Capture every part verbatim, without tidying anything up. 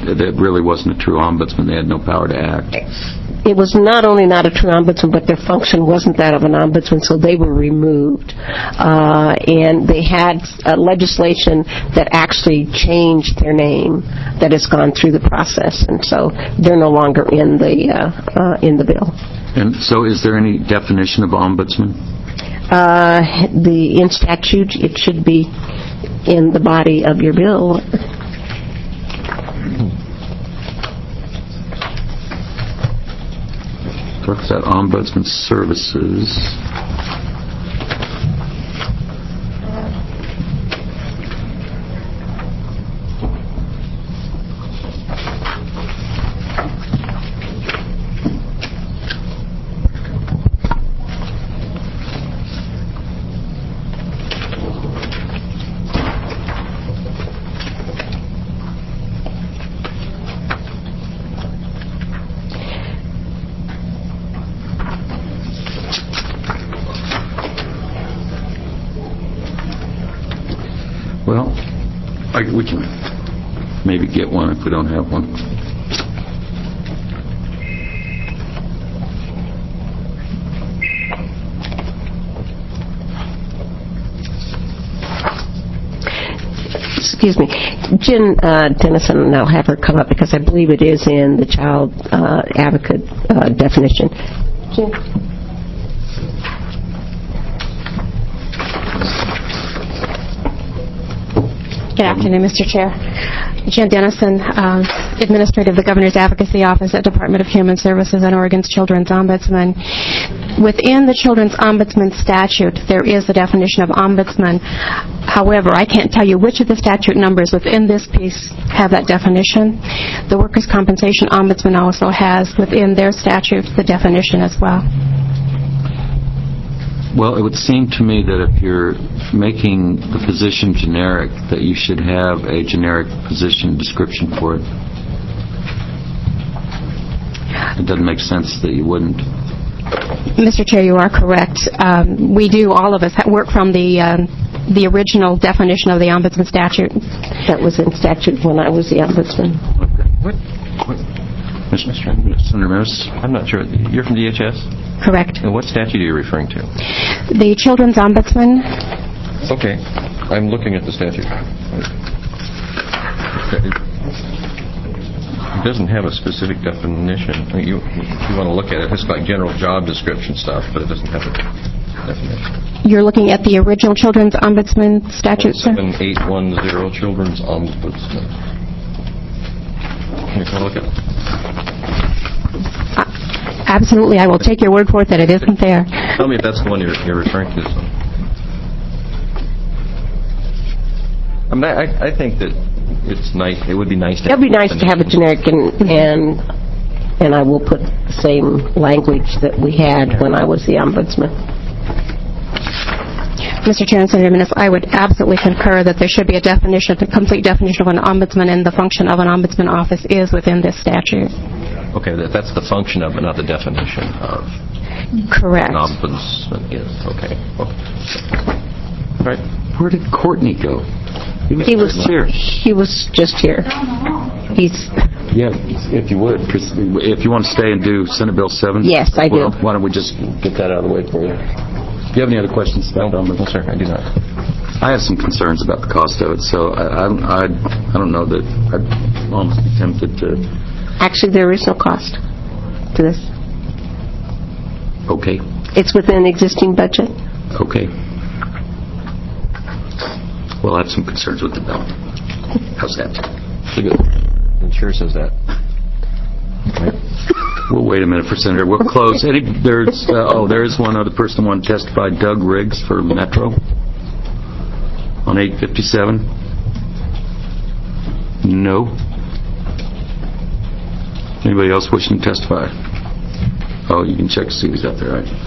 that really wasn't a true ombudsman. They had no power to act. It was not only not a true ombudsman, but their function wasn't that of an ombudsman, so they were removed. Uh, and they had uh, legislation that actually changed their name that has gone through the process, and so they're no longer in the uh, uh, in the bill. And so is there any definition of ombudsman? Uh, the in statute, it should be in the body of your bill. Talks about ombudsman services. Well, I, we can maybe get one if we don't have one. Excuse me. Jen uh, Dennison, and I'll have her come up because I believe it is in the child uh, advocate uh, definition. Jen? Good afternoon, Mister Chair. Jen Dennison, uh, Administrator of the Governor's Advocacy Office at Department of Human Services and Oregon's Children's Ombudsman. Within the Children's Ombudsman statute, there is a definition of ombudsman. However, I can't tell you which of the statute numbers within this piece have that definition. The Workers' Compensation Ombudsman also has within their statute the definition as well. Well, it would seem to me that if you're making the position generic, that you should have a generic position description for it. It doesn't make sense that you wouldn't. Mister Chair, you are correct. Um, we do, all of us, work from the um, the original definition of the Ombudsman statute. That was in statute when I was the Ombudsman. Okay. What? what? Mister Senator Maris? I'm not sure. You're from D H S? Correct. And what statute are you referring to? The Children's Ombudsman. Okay. I'm looking at the statute. It doesn't have a specific definition. I mean, you, you want to look at it. It's like general job description stuff, but it doesn't have a definition. You're looking at the original Children's Ombudsman statute, sir? seven eight one zero Children's Ombudsman. Can you come look at it? Uh, absolutely. I will take your word for it that it isn't there. Tell me if that's the one you're, you're referring to. So. I mean, I, I think that it's nice. It would be nice to. It would be nice to have a generic, and and and I will put the same language that we had when I was the Ombudsman. Mister Chair and Senator Minnis, I would absolutely concur that there should be a definition, a complete definition of an ombudsman, and the function of an ombudsman office is within this statute. Okay, that, that's the function of it, not the definition of. Correct. An ombudsman is okay. All right. Where did Courtney go? He was, he was here. He was just here. He's. Yeah, if you would, if you want to stay and do Senate Bill seven. Yes, I do. Well, why don't we just get that out of the way for you? Do you have any other questions about no, ombudsman? No, sir, I do not. I have some concerns about the cost of it, so I, I, I, I don't know that I'd almost be tempted to. Actually, there is no cost to this. Okay. It's within the existing budget. Okay. Well, I have some concerns with the bill. How's that? So good. It sure says that. We'll wait a minute for Senator. We'll close. Any, there's uh, oh, there is one other person who wanted to testify. Doug Riggs for Metro on eight fifty-seven. No. Anybody else wishing to testify? Oh, you can check to see who's out there, right?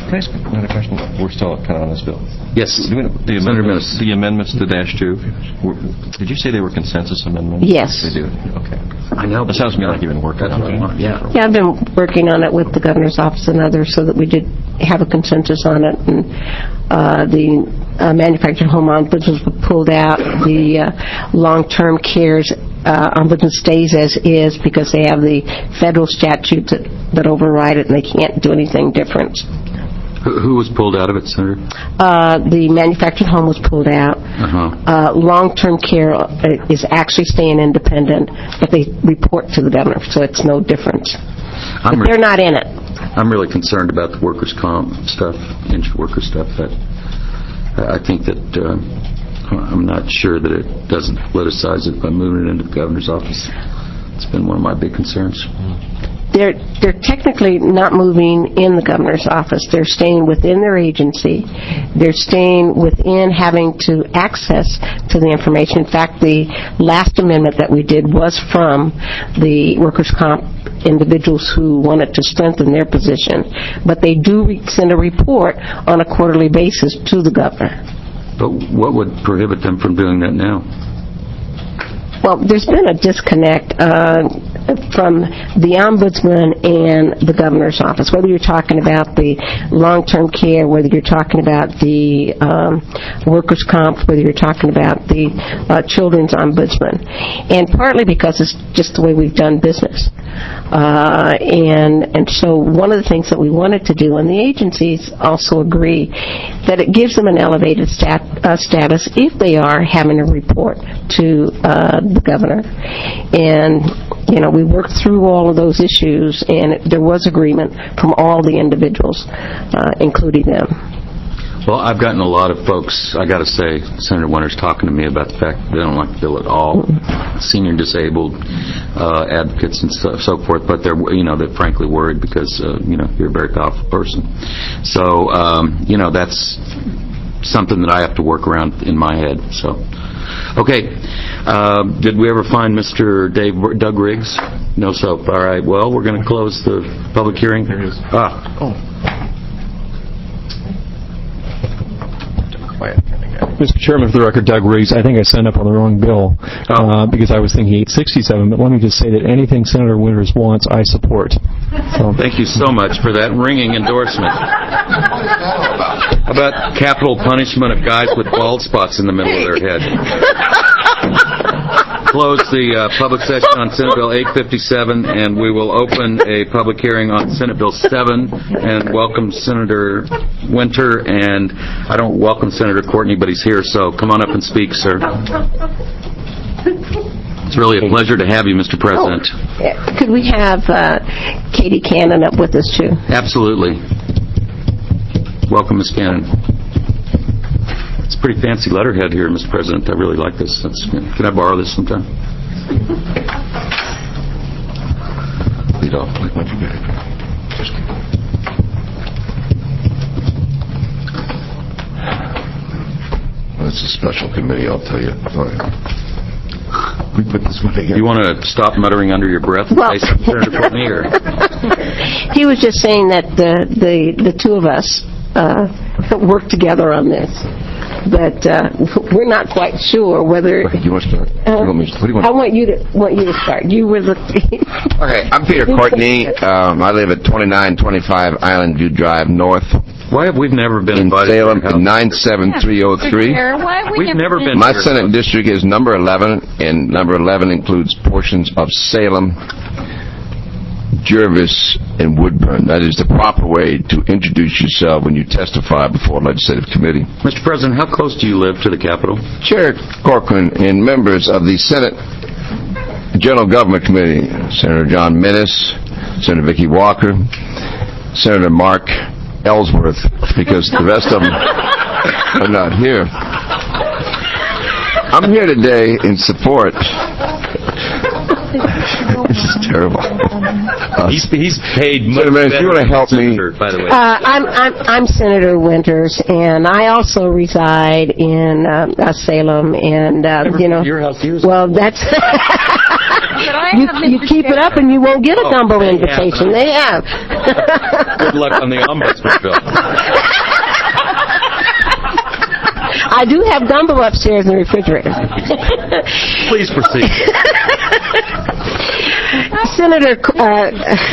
Can I ask another question? We're still kind of on this bill. Yes. Do we- The Senator amendments, Minnis. the amendments to dash two, were, did you say they were consensus amendments? Yes. They do. Okay. I know. That sounds to me like you've been working That's on what I it. want, yeah. Yeah, I've been working on it with the governor's office and others so that we did have a consensus on it. And uh, the uh, manufactured home ombudsman was pulled out. The uh, long-term cares uh, ombudsman stays as is because they have the federal statutes that, that override it, and they can't do anything different. Who, who was pulled out of it, Senator? Uh, the manufactured home was pulled out. Uh-huh. Uh, long-term care uh, is actually staying independent, but they report to the governor, so it's no difference. I'm But re- they're not in it. I'm really concerned about the workers' comp stuff, injured worker stuff. That I think that uh, I'm not sure that it doesn't politicize it by moving it into the governor's office. It's been one of my big concerns. They're they're technically not moving in the governor's office. They're staying within their agency. They're staying within having to access to the information. In fact, the last amendment that we did was from the workers' comp individuals who wanted to strengthen their position. But they do re- send a report on a quarterly basis to the governor. But what would prohibit them from doing that now? Well, there's been a disconnect uh, from the ombudsman and the governor's office, whether you're talking about the long-term care, whether you're talking about the um, workers' comp, whether you're talking about the uh, children's ombudsman. And partly because it's just the way we've done business. Uh, and and so one of the things that we wanted to do, and the agencies also agree, that it gives them an elevated stat, uh, status if they are having a report to uh, the governor. And, you know, we worked through all of those issues, and it, there was agreement from all the individuals, uh, including them. Well, I've gotten a lot of folks, I got to say, Senator Winters talking to me about the fact that they don't like the bill at all. Senior and disabled uh, advocates and so, so forth, but they're, you know, they're frankly worried because, uh, you know, you're a very powerful person. So, um, you know, that's something that I have to work around in my head. So, okay. Uh, did we ever find Mister Dave Doug Riggs? No soap. All right. Well, we're going to close the public hearing. There he is. Ah. Oh. Mister Chairman, for the record, Doug Riggs, I think I signed up on the wrong bill uh, because I was thinking eight sixty-seven, but let me just say that anything Senator Winters wants, I support. So. Thank you so much for that ringing endorsement. How about capital punishment of guys with bald spots in the middle of their head? Close the uh, public session on Senate Bill eight fifty-seven, and we will open a public hearing on Senate Bill seven, and welcome Senator Winter, and I don't welcome Senator Courtney, but he's here, so come on up and speak, sir. It's really a pleasure to have you, Mister President. Oh, could we have uh, Katie Cannon up with us, too? Absolutely. Welcome, Miz Cannon. It's a pretty fancy letterhead here, Mister President. I really like this. That's, can I borrow this sometime? Lead off. Why don't you get it? Just keep it. Well, it's a special committee, I'll tell you. We put this one together. You want to stop muttering under your breath and Well, say something, Senator Courtney? Or? He was just saying that the the, the two of us uh, work together on this. But uh, we're not quite sure whether. Do you want to start? Uh, you want me to, what do you want? I want you to want you to start. You were the. Okay, I'm Peter Courtney. Um, I live at twenty-nine twenty-five Island View Drive North Why have we never been in invited? Salem, to your house? nine seven three oh three. Why have we We've never been. My to your Senate house. district is number eleven, and number eleven includes portions of Salem, Jervis, and Woodburn. That is the proper way to introduce yourself when you testify before a legislative committee. Mister President, how close do you live to the Capitol? Chair Corcoran and members of the Senate General Government Committee, Senator John Minnis, Senator Vicki Walker, Senator Mark Ellsworth, because the rest of them are not here. I'm here today in support. This is terrible. Uh, He's, he's paid much Senator Minnis, better you want to than help me? Senator, by the way. Uh, I'm, I'm I'm Senator Winters, and I also reside in uh, uh, Salem, and uh, you know. Your house years Well, that's. You, you keep it up and you won't get a Oh, Dumbo they invitation. have. They have. Good luck on the ombudsman bill. I do have Dumbo upstairs in the refrigerator. Please proceed. Senator uh,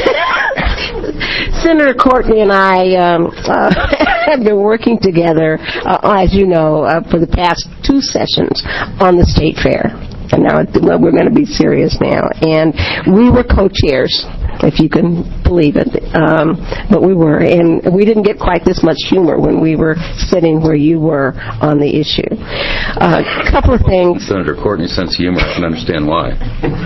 Senator Courtney and I um, uh, have been working together, uh, as you know, uh, for the past two sessions on the State Fair. And now well, we're going to be serious now. And we were co-chairs, if you can believe it. Um, but we were. And we didn't get quite this much humor when we were sitting where you were on the issue. A uh, couple of things. Senator Courtney's sense of humor, I can understand why.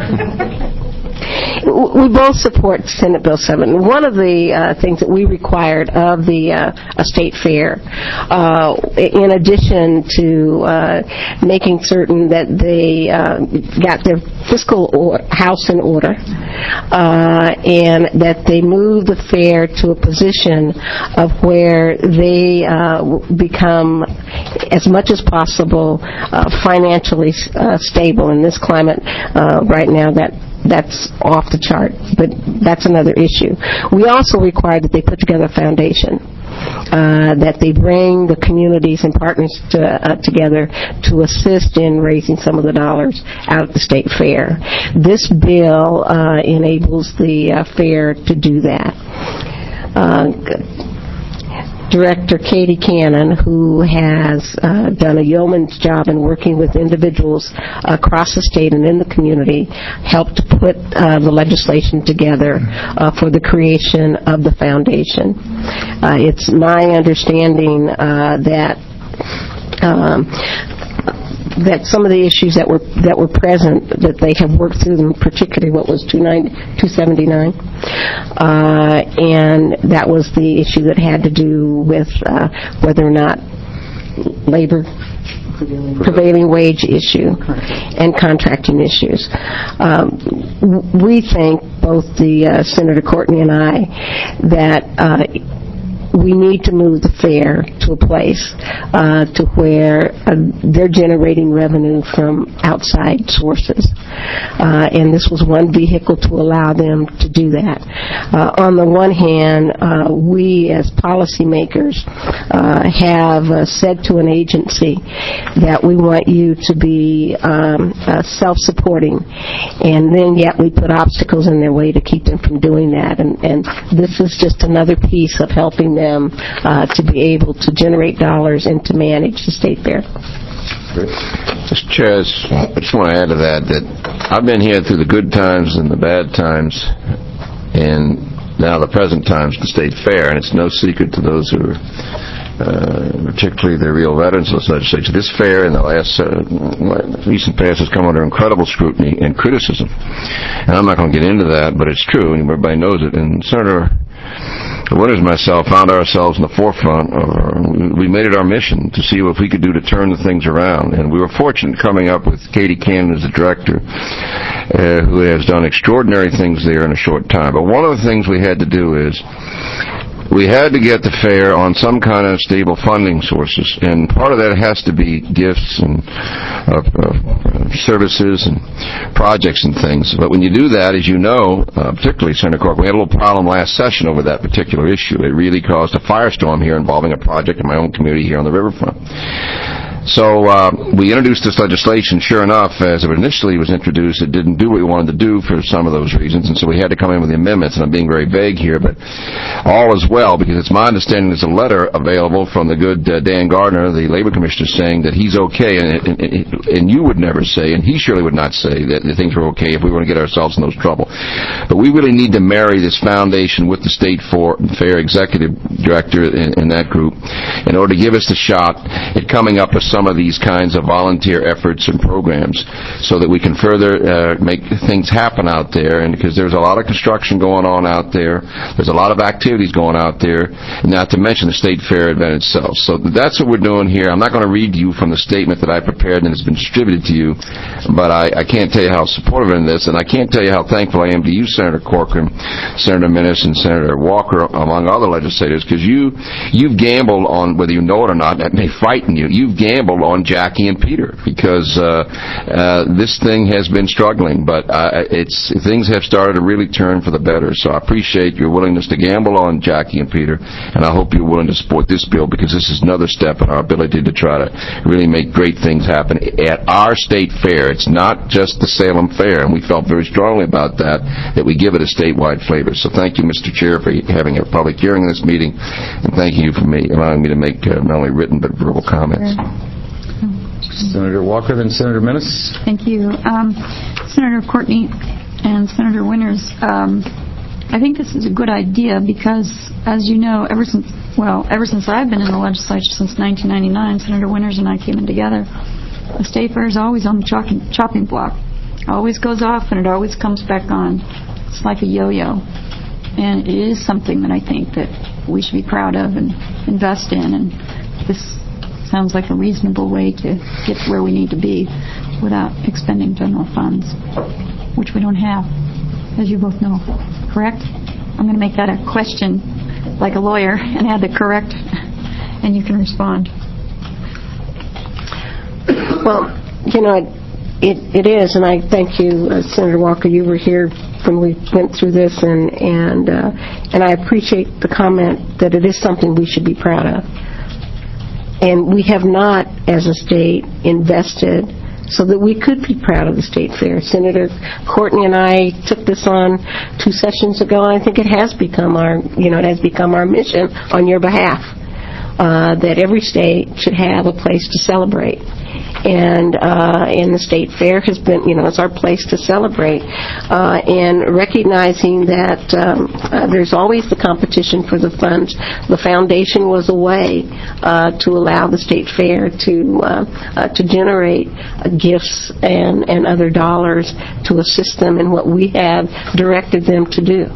We both support Senate Bill seven. One of the uh, things that we required of the uh, State Fair, uh, in addition to uh, making certain that they uh, got their fiscal or- house in order, uh, and that they moved the fair to a position of where they uh, become, as much as possible, uh, financially uh, stable in this climate uh, right now. That That's off the chart, but that's another issue. We also require that they put together a foundation, uh, that they bring the communities and partners to, uh, together to assist in raising some of the dollars out of the State Fair. This bill uh, enables the uh, fair to do that. Uh, Director Katie Cannon, who has uh, done a yeoman's job in working with individuals across the state and in the community, helped to put uh, the legislation together uh, for the creation of the foundation. Uh, it's my understanding uh, that um, that some of the issues that were that were present, that they have worked through them, particularly what was two seventy-nine, uh, and that was the issue that had to do with uh, whether or not labor prevailing wage issue and contracting issues. Um, we think, both the uh, Senator Courtney and I, that uh, we need to move the fair to a place uh, to where uh, they're generating revenue from outside sources. Uh, and this was one vehicle to allow them to do that. Uh, on the one hand, uh, we as policymakers uh, have uh, said to an agency that we want you to be um, uh, self-supporting, and then yet we put obstacles in their way to keep them from doing that. And, and this is just another piece of helping them uh, to be able to generate dollars and to manage the State Fair. Mister Chair, I just want to add to that that I've been here through the good times and the bad times, and now the present times of the State Fair, and it's no secret to those who are, uh, particularly the real veterans of the legislature, this fair in the last uh, recent past has come under incredible scrutiny and criticism. And I'm not going to get into that, but it's true, and everybody knows it. And Senator Winters and myself found ourselves in the forefront of our, we made it our mission to see what we could do to turn the things around. And we were fortunate coming up with Katie Cannon as the director, uh, who has done extraordinary things there in a short time. But one of the things we had to do is we had to get the fair on some kind of stable funding sources, and part of that has to be gifts and uh, uh, services and projects and things. But when you do that, as you know, uh, particularly Senator Cork, we had a little problem last session over that particular issue. It really caused a firestorm here involving a project in my own community here on the riverfront. So uh, we introduced this legislation. Sure enough, as it initially was introduced, it didn't do what we wanted to do for some of those reasons, and so we had to come in with the amendments, and I'm being very vague here, but all is well, because it's my understanding there's a letter available from the good uh, Dan Gardner, the Labor Commissioner, saying that he's okay, and, and, and you would never say, and he surely would not say, that things were okay if we were to get ourselves in those trouble. But we really need to marry this foundation with the State Fair Executive Director in, in that group in order to give us the shot at coming up with some of these kinds of volunteer efforts and programs so that we can further uh, make things happen out there. And because there's a lot of construction going on out there, there's a lot of activities going out there, not to mention the State Fair event itself. So that's what we're doing here. I'm not going to read you from the statement that I prepared and has been distributed to you, but I, I can't tell you how supportive in this, and I can't tell you how thankful I am to you, Senator Corcoran, Senator Minnis, and Senator Walker, among other legislators, because you, you've gambled on, whether you know it or not, that may frighten you, you've gambled gamble on Jackie and Peter, because uh, uh, this thing has been struggling, but uh, it's things have started to really turn for the better. So I appreciate your willingness to gamble on Jackie and Peter, and I hope you're willing to support this bill, because this is another step in our ability to try to really make great things happen at our state fair. It's not just the Salem Fair, and we felt very strongly about that, that we give it a statewide flavor. So thank you, Mister Chair, for having a public hearing in this meeting, and thank you for me allowing me to make uh, not only written but verbal comments. Senator Walker, then Senator Menace. Thank you. Um, Senator Courtney and Senator Winters, um, I think this is a good idea because, as you know, ever since, well, ever since I've been in the legislature since nineteen ninety-nine, Senator Winters and I came in together. The state fair is always on the chopping, chopping block. It always goes off and it always comes back on. It's like a yo-yo. And it is something that I think that we should be proud of and invest in. And this sounds like a reasonable way to get to where we need to be without expending general funds, which we don't have, as you both know. Correct? I'm going to make that a question like a lawyer and add the correct, and you can respond. Well, you know, it, it is, and I thank you, uh, Senator Walker. You were here when we went through this, and and uh, and I appreciate the comment that it is something we should be proud of. And we have not, as a state, invested so that we could be proud of the state fair. Senator Courtney and I took this on two sessions ago, and I think it has become our, you know, it has become our mission on your behalf, uh, that every state should have a place to celebrate. And uh, and the state fair has been, you know, it's our place to celebrate. Uh, and recognizing that um, uh, there's always the competition for the funds. The foundation was a way uh, to allow the state fair to uh, uh, to generate uh, gifts and, and other dollars to assist them in what we have directed them to do.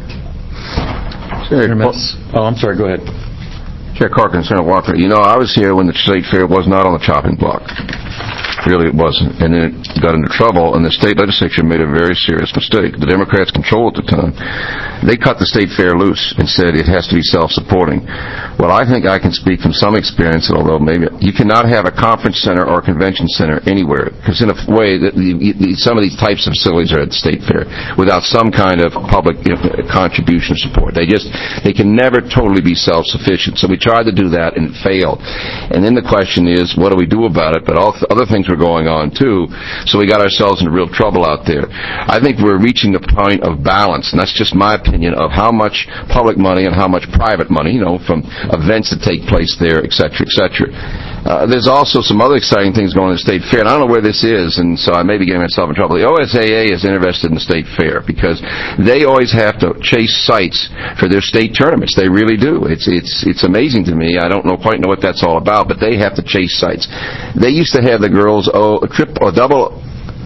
Senator Menace. Oh, I'm sorry. Go ahead. Chair Corcoran, Senator Walker, you know, I was here when the state fair was not on the chopping block. Really, it wasn't. And then it got into trouble, and the state legislature made a very serious mistake. The Democrats controlled at the time. They cut the state fair loose and said it has to be self-supporting. Well, I think I can speak from some experience, although maybe you cannot have a conference center or a convention center anywhere, because in a way, the, the, the, some of these types of facilities are at the state fair without some kind of public you know, contribution support. They just, they can never totally be self-sufficient. So we tried to do that, and it failed. And then the question is, what do we do about it? But all th- other things were going on, too, so we got ourselves into real trouble out there. I think we're reaching the point of balance, and that's just my opinion, of how much public money and how much private money, you know, from events that take place there, et cetera, et cetera. Uh, there's also some other exciting things going on in the state fair, and I don't know where this is, and so I may be getting myself in trouble. The O S A A is interested in the state fair because they always have to chase sites for their state tournaments. They really do. It's it's it's amazing to me. I don't know quite know what that's all about, but they have to chase sites. They used to have the girls oh, a trip or double.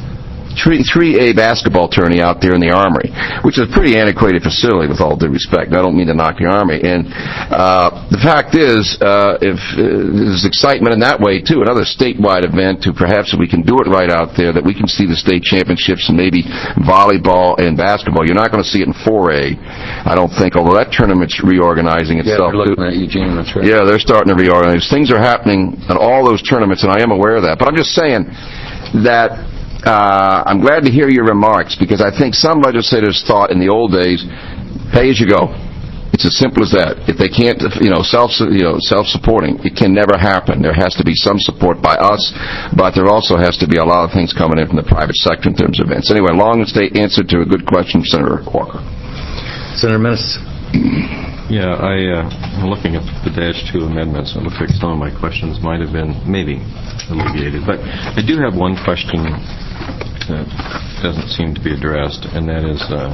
three A basketball tourney out there in the Armory, which is a pretty antiquated facility with all due respect. I don't mean to knock the Army. And uh, the fact is, uh, if uh, there's excitement in that way, too, another statewide event to perhaps if we can do it right out there, that we can see the state championships and maybe volleyball and basketball. You're not going to see it in four A, I don't think, although that tournament's reorganizing itself. Yeah, they're looking at Eugene, that's right. Yeah, they're starting to reorganize. Things are happening in all those tournaments, and I am aware of that. But I'm just saying that Uh, I'm glad to hear your remarks, because I think some legislators thought in the old days, pay as you go. It's as simple as that. If they can't, you know, self, you know, self-supporting, it can never happen. There has to be some support by us, but there also has to be a lot of things coming in from the private sector in terms of events. Anyway, long and state answer to a good question, Senator Walker. Senator Menace. Yeah, I, uh, I'm looking at the dash two amendments. It looks like some of my questions might have been maybe alleviated. But I do have one question that doesn't seem to be addressed, and that is, uh,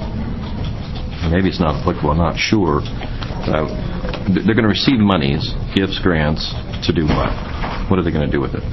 maybe it's not applicable, I'm not sure. Uh, they're going to receive monies, gifts, grants, to do what? What are they going to do with it?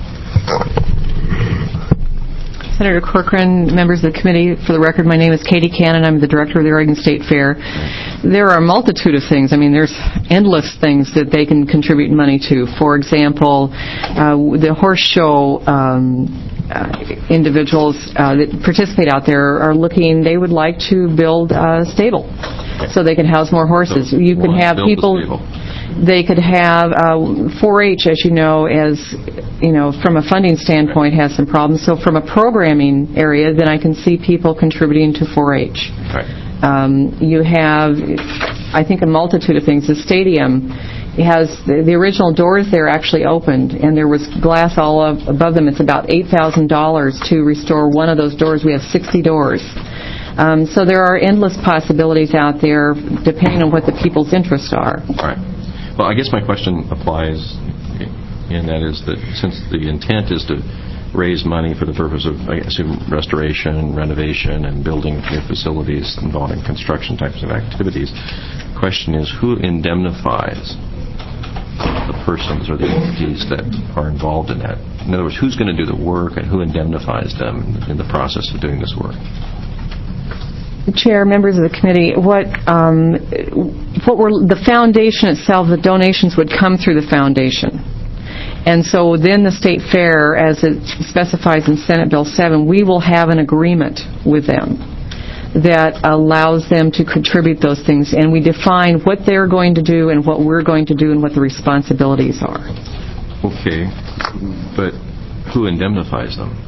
Senator Corcoran, members of the committee, for the record, my name is Katie Cannon. I'm the director of the Oregon State Fair. There are a multitude of things. I mean, there's endless things that they can contribute money to. For example, uh, the horse show um, uh, individuals uh, that participate out there are looking, they would like to build a stable so they can house more horses. So you can have build people... They could have uh, four H, as you know, as you know, from a funding standpoint, has some problems. So from a programming area, then I can see people contributing to four H. Right. Um, you have, I think, a multitude of things. The stadium has the, the original doors there actually opened, and there was glass all up above them. It's about eight thousand dollars to restore one of those doors. We have sixty doors. Um, so there are endless possibilities out there, depending on what the people's interests are. All right. Well, I guess my question applies, and that is that since the intent is to raise money for the purpose of, I assume, restoration, renovation, and building new facilities involving construction types of activities, the question is who indemnifies the persons or the entities that are involved in that? In other words, who's going to do the work and who indemnifies them in the process of doing this work? Chair, members of the committee, what um, what were the foundation itself, the donations would come through the foundation. And so then the State Fair, as it specifies in Senate Bill seven, we will have an agreement with them that allows them to contribute those things. And we define what they're going to do and what we're going to do and what the responsibilities are. Okay, but who indemnifies them?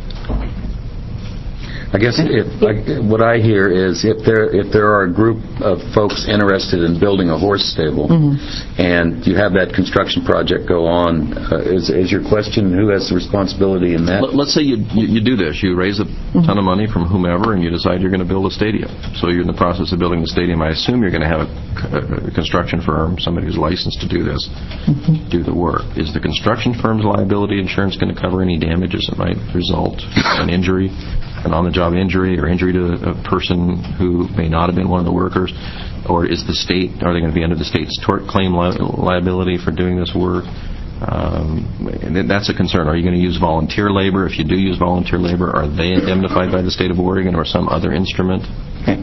I guess if, I, what I hear is if there if there are a group of folks interested in building a horse stable, mm-hmm. and you have that construction project go on, uh, is, is your question who has the responsibility in that? Let's say you, you you do this. You raise a mm-hmm. ton of money from whomever, and you decide you're going to build a stadium. So you're in the process of building the stadium. I assume you're going to have a, a construction firm, somebody who's licensed to do this, mm-hmm. do the work. Is the construction firm's liability insurance going to cover any damages that might result, an injury? An on-the-job injury or injury to a person who may not have been one of the workers? Or is the state, are they going to be under the state's tort claim li- liability for doing this work? Um, and that's a concern. Are you going to use volunteer labor? If you do use volunteer labor, are they indemnified by the state of Oregon or some other instrument? Okay.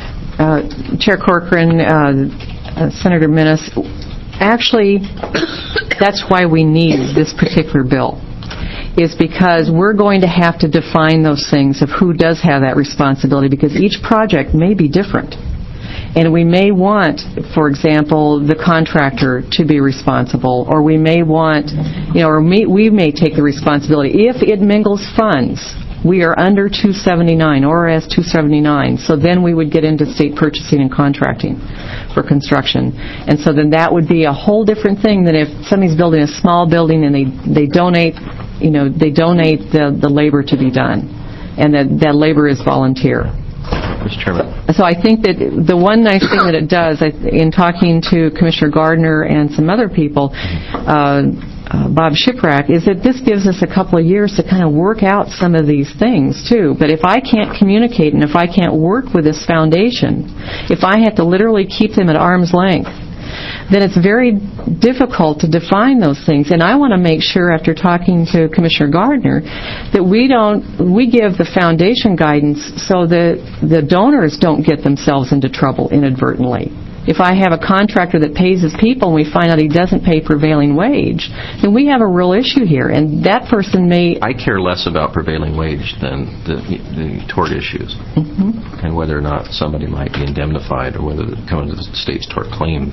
Uh, Chair Corcoran, uh, uh, Senator Minnis, actually, that's why we need this particular bill. Is because we're going to have to define those things of who does have that responsibility, because each project may be different. And we may want, for example, the contractor to be responsible, or we may want, you know, or may, we may take the responsibility. If it mingles funds, we are under two seventy-nine, O R S two seventy-nine, so then we would get into state purchasing and contracting for construction. And so then that would be a whole different thing than if somebody's building a small building and they, they donate, you know, they donate the, the labor to be done, and that, that labor is volunteer. Mister Chairman. So I think that the one nice thing that it does, I, in talking to Commissioner Gardner and some other people, uh, uh, Bob Shiprack, is that this gives us a couple of years to kind of work out some of these things, too. But if I can't communicate and if I can't work with this foundation, if I have to literally keep them at arm's length, then it's very difficult to define those things. And I want to make sure, after talking to Commissioner Gardner, that we don't, we give the foundation guidance so that the donors don't get themselves into trouble inadvertently. If I have a contractor that pays his people and we find out he doesn't pay prevailing wage, then we have a real issue here. And that person may... I care less about prevailing wage than the, the tort issues, mm-hmm. and whether or not somebody might be indemnified, or whether it comes to the state's Tort Claims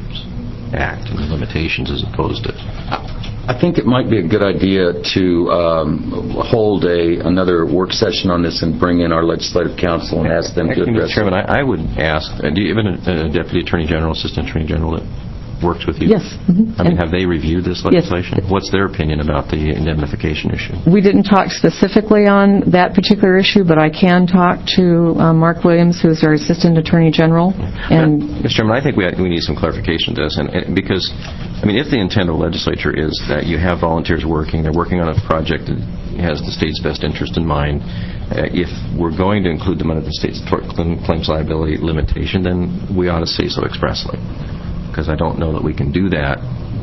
Act and the limitations as opposed to... I think it might be a good idea to um, hold a another work session on this and bring in our legislative counsel and ask them Actually, to address Mister Chairman, it. I, I would ask, uh, do you have a, a Deputy Attorney General, Assistant Attorney General that works with you? Yes. Mm-hmm. I mean, have they reviewed this legislation? Yes. What's their opinion about the indemnification issue? We didn't talk specifically on that particular issue, but I can talk to uh, Mark Williams, who's our Assistant Attorney General. And Mister Chairman, I think we, we need some clarification to this, and, and because, I mean, if the intent of the legislature is that you have volunteers working, they're working on a project that has the state's best interest in mind, uh, if we're going to include them under the state's tort claims liability limitation, then we ought to say so expressly. Because I don't know that we can do that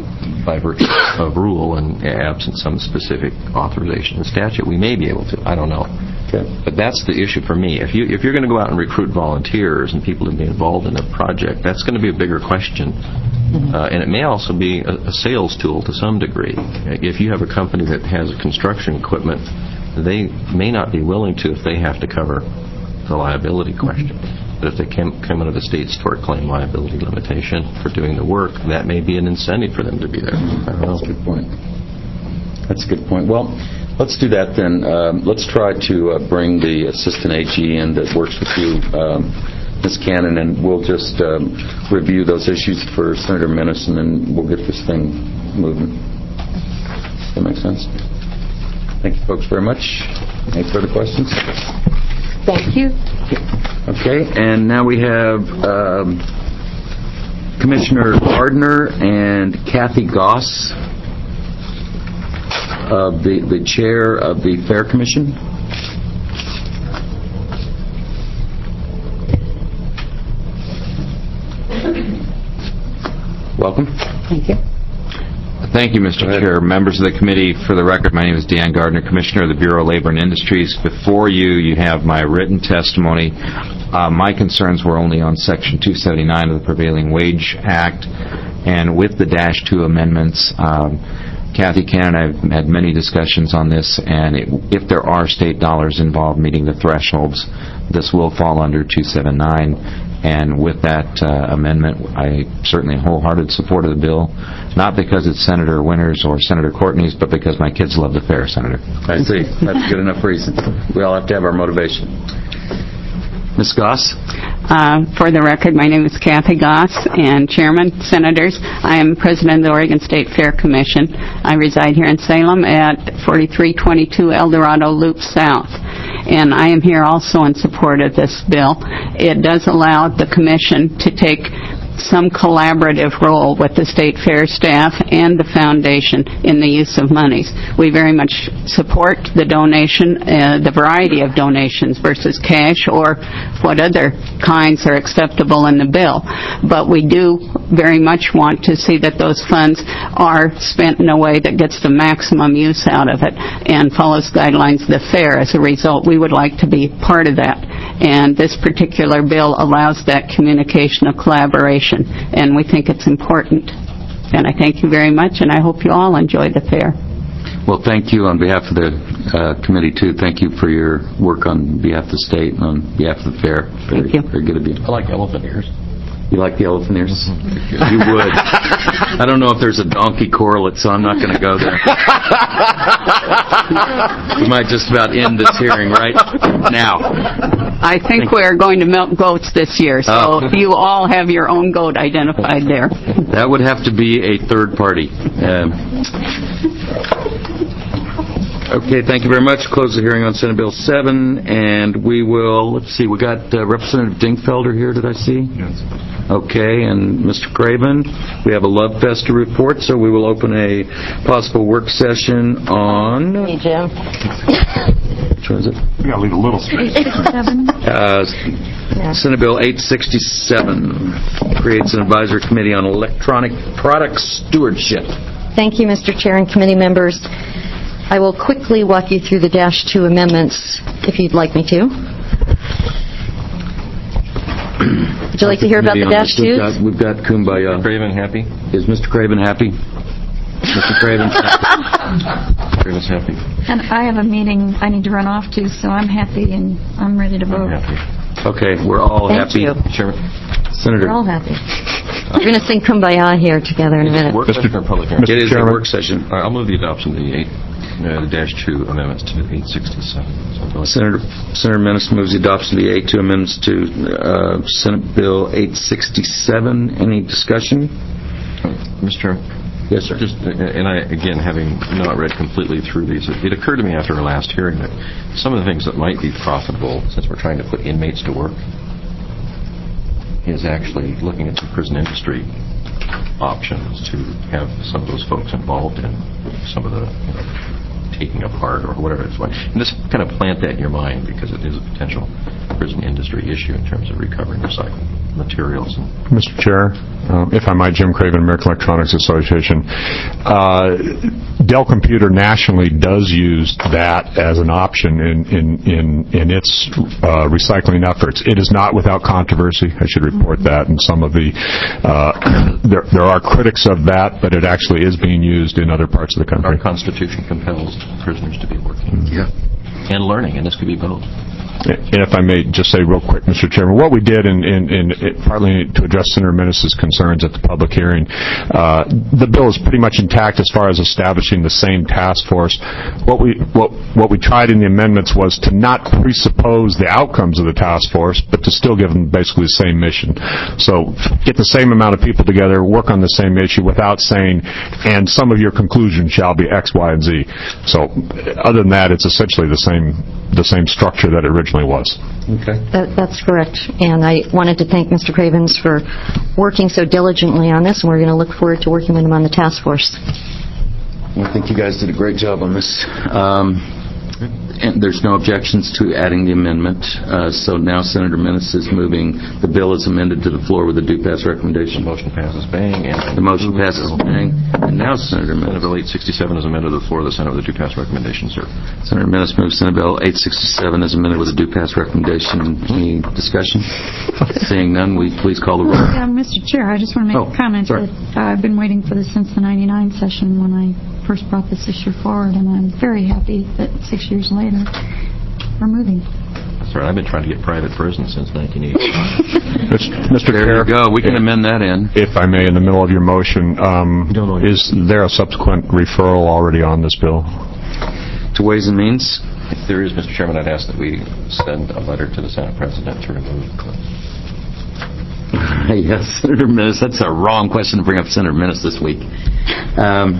by virtue of rule and absent some specific authorization in statute. We may be able to. I don't know. Okay. But that's the issue for me. If, you, if you're going to go out and recruit volunteers and people to be involved in a project, that's going to be a bigger question. Mm-hmm. Uh, and it may also be a, a sales tool to some degree. If you have a company that has construction equipment, they may not be willing to if they have to cover the liability question. But if they come, come under the state's tort claim liability limitation for doing the work, that may be an incentive for them to be there. I don't know. That's a good point. That's a good point. Well, let's do that then. Um, let's try to uh, bring the assistant A G in that works with you, um, Miz Cannon, and we'll just um, review those issues for Senator Menace, and then we'll get this thing moving. Does that make sense? Thank you, folks, very much. Any further questions? Thank you. Okay, and now we have um, Commissioner Gardner and Kathy Goss, uh, the, the chair of the Fair Commission. Welcome. Thank you. Thank you, Mister Chair. Members of the committee, for the record, my name is Dan Gardner, Commissioner of the Bureau of Labor and Industries. Before you, you have my written testimony. Uh, my concerns were only on Section two seventy-nine of the Prevailing Wage Act, and with the Dash two amendments, um, Kathy Cannon and I have had many discussions on this, and it, if there are state dollars involved meeting the thresholds, this will fall under two seventy-nine. And with that uh, amendment, I certainly wholehearted support of the bill, not because it's Senator Winters or Senator Courtney's, but because my kids love the fair, Senator. I see. That's good enough reason. We all have to have our motivation. Miz Goss? Uh, for the record, my name is Kathy Goss, and Chairman, Senators, I am President of the Oregon State Fair Commission. I reside here in Salem at forty-three twenty-two El Dorado Loop South, and I am here also in support of this bill. It does allow the Commission to take some collaborative role with the State Fair staff and the Foundation in the use of monies. We very much support the donation, uh, the variety of donations versus cash or what other kinds are acceptable in the bill. But we do very much want to see that those funds are spent in a way that gets the maximum use out of it and follows guidelines of the fair. As a result, we would like to be part of that. And this particular bill allows that communication of collaboration, and we think it's important. And I thank you very much, and I hope you all enjoy the fair. Well, thank you on behalf of the uh, committee, too. Thank you for your work on behalf of the state and on behalf of the fair. Very, thank you. Very good of you. I like elephant ears. You like the elephant ears? You would. I don't know if there's a donkey correlate, so I'm not going to go there. We might just about end this hearing right now. I think we're going to milk goats this year, so Oh. you all have your own goat identified there. That would have to be a third party. Um, okay, thank you very much. Close the hearing on Senate Bill seven, and we will, let's see, we got uh, Representative Dinkfelder here, did I see? Yes. Okay, and Mister Craven. We have a Love Fest to report, so we will open a possible work session on... Hey, Jim. Which one is it? We got to leave a little space. Uh, Senate Bill eight sixty-seven creates an advisory committee on electronic product stewardship. Thank you, Mister Chair and committee members. I will quickly walk you through the Dash two amendments, if you'd like me to. Would you like to hear about the Dash twos? We've got, we've got Kumbaya. Craven happy? Is Mister Craven happy? Mister Craven happy? Craven's happy. And I have a meeting I need to run off to, so I'm happy and I'm ready to vote. I'm happy. Okay, we're all Thank happy. you. Chairman? Senator. We're all happy. We're going to sing Kumbaya here together in a minute. Work session or public hearing? It is a Chairman. work session. All right, I'll move the adoption of the eight, uh, the dash two amendments to eight sixty-seven. So Senator Senator Menace moves the adoption of the A two amendments to uh, Senate Bill eight sixty-seven. Any discussion? Mister Chairman? Yes, sir. Just, uh, and I, again, having not read completely through these, it, it occurred to me after our last hearing that some of the things that might be profitable, since we're trying to put inmates to work, is actually looking at the prison industry options to have some of those folks involved in some of the, you know, taking apart or whatever it's like. And just kind of plant that in your mind because it is a potential prison industry issue in terms of recovering recycled materials. Mister Chair, um, if I might, Jim Craven, American Electronics Association. Uh, Dell Computer nationally does use that as an option in in in, in its uh, recycling efforts. It is not without controversy. I should report that. And some of the uh, there there are critics of that, but it actually is being used in other parts of the country. Our Constitution compels prisoners to be working. Yeah. And learning, and this could be both. And if I may just say real quick, Mister Chairman, what we did, in, in, in partly to address Senator Minnis's concerns at the public hearing, uh, the bill is pretty much intact as far as establishing the same task force. What we what what we tried in the amendments was to not presuppose the outcomes of the task force, but to still give them basically the same mission. So get the same amount of people together, work on the same issue without saying, and some of your conclusions shall be X, Y, and Z. So other than that, it's essentially the same the same structure that it originally was. Okay. That, that's correct. And I wanted to thank Mister Cravens for working so diligently on this, and we're going to look forward to working with him on the task force. I think you guys did a great job on this. Um, and there's no objections to adding the amendment. Uh, so now Senator Minnis is moving the bill as amended to the floor with a do pass recommendation. The motion passes bang. And the motion passes bang. And now Senator Minnis. Senate Bill eight sixty-seven is amended to the floor of the Senate with a do pass recommendation, sir. Senator Minnis moves Senate Bill eight sixty-seven as amended with a do pass recommendation. Any discussion? Seeing none, we please call the roll. Yeah, Mister Chair, I just want to make oh, a comment sorry. that uh, I've been waiting for this since the ninety-nine session when I first brought this issue forward, and I'm very happy that six years later we're moving. Sir, I've been trying to get private prisons since nineteen eighty-five. Mister There Chair, you go. We can amend that in. If I may, in the middle of your motion, um, is there a subsequent referral already on this bill? To Ways and Means? If there is, Mister Chairman, I'd ask that we send a letter to the Senate President to remove the clip. Yes, Senator Minnis. That's a wrong question to bring up Senator Minnis this week. Um,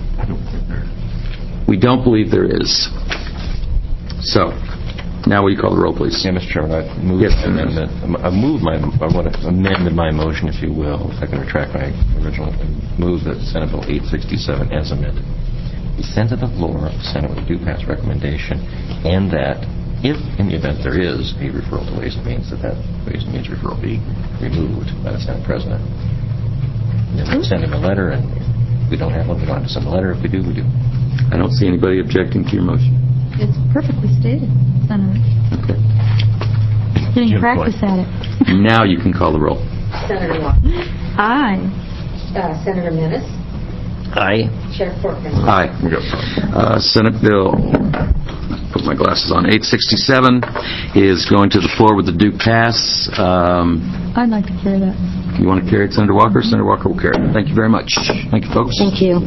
we don't believe there is. So, now will you call the roll, please? Yeah, Mister Chairman, I moved yes, my amendment. I moved my, I want to amend my motion, if you will. If I can retract my original move that Senate Bill eight sixty-seven as amended be sent to the floor of the Senate with a due pass recommendation, and that if, in the event there is a referral to Ways and Means, that that Ways and Means referral be removed by the Senate President. And then we send him a letter, and if we don't have one, we don't have to send a letter. If we do, we do. I don't see anybody objecting to your motion. It's perfectly stated, Senator. Okay. Getting practice at it. Now you can call the roll. Senator Walker. Aye. Uh, Senator Minnis. Aye. Chair Corcoran. Aye. Uh, Senate Bill, put my glasses on, eight sixty-seven is going to the floor with the due pass. Um, I'd like to carry that. you want to carry it, Senator Walker? Senator Walker will carry it. Thank you very much. Thank you, folks. Thank you.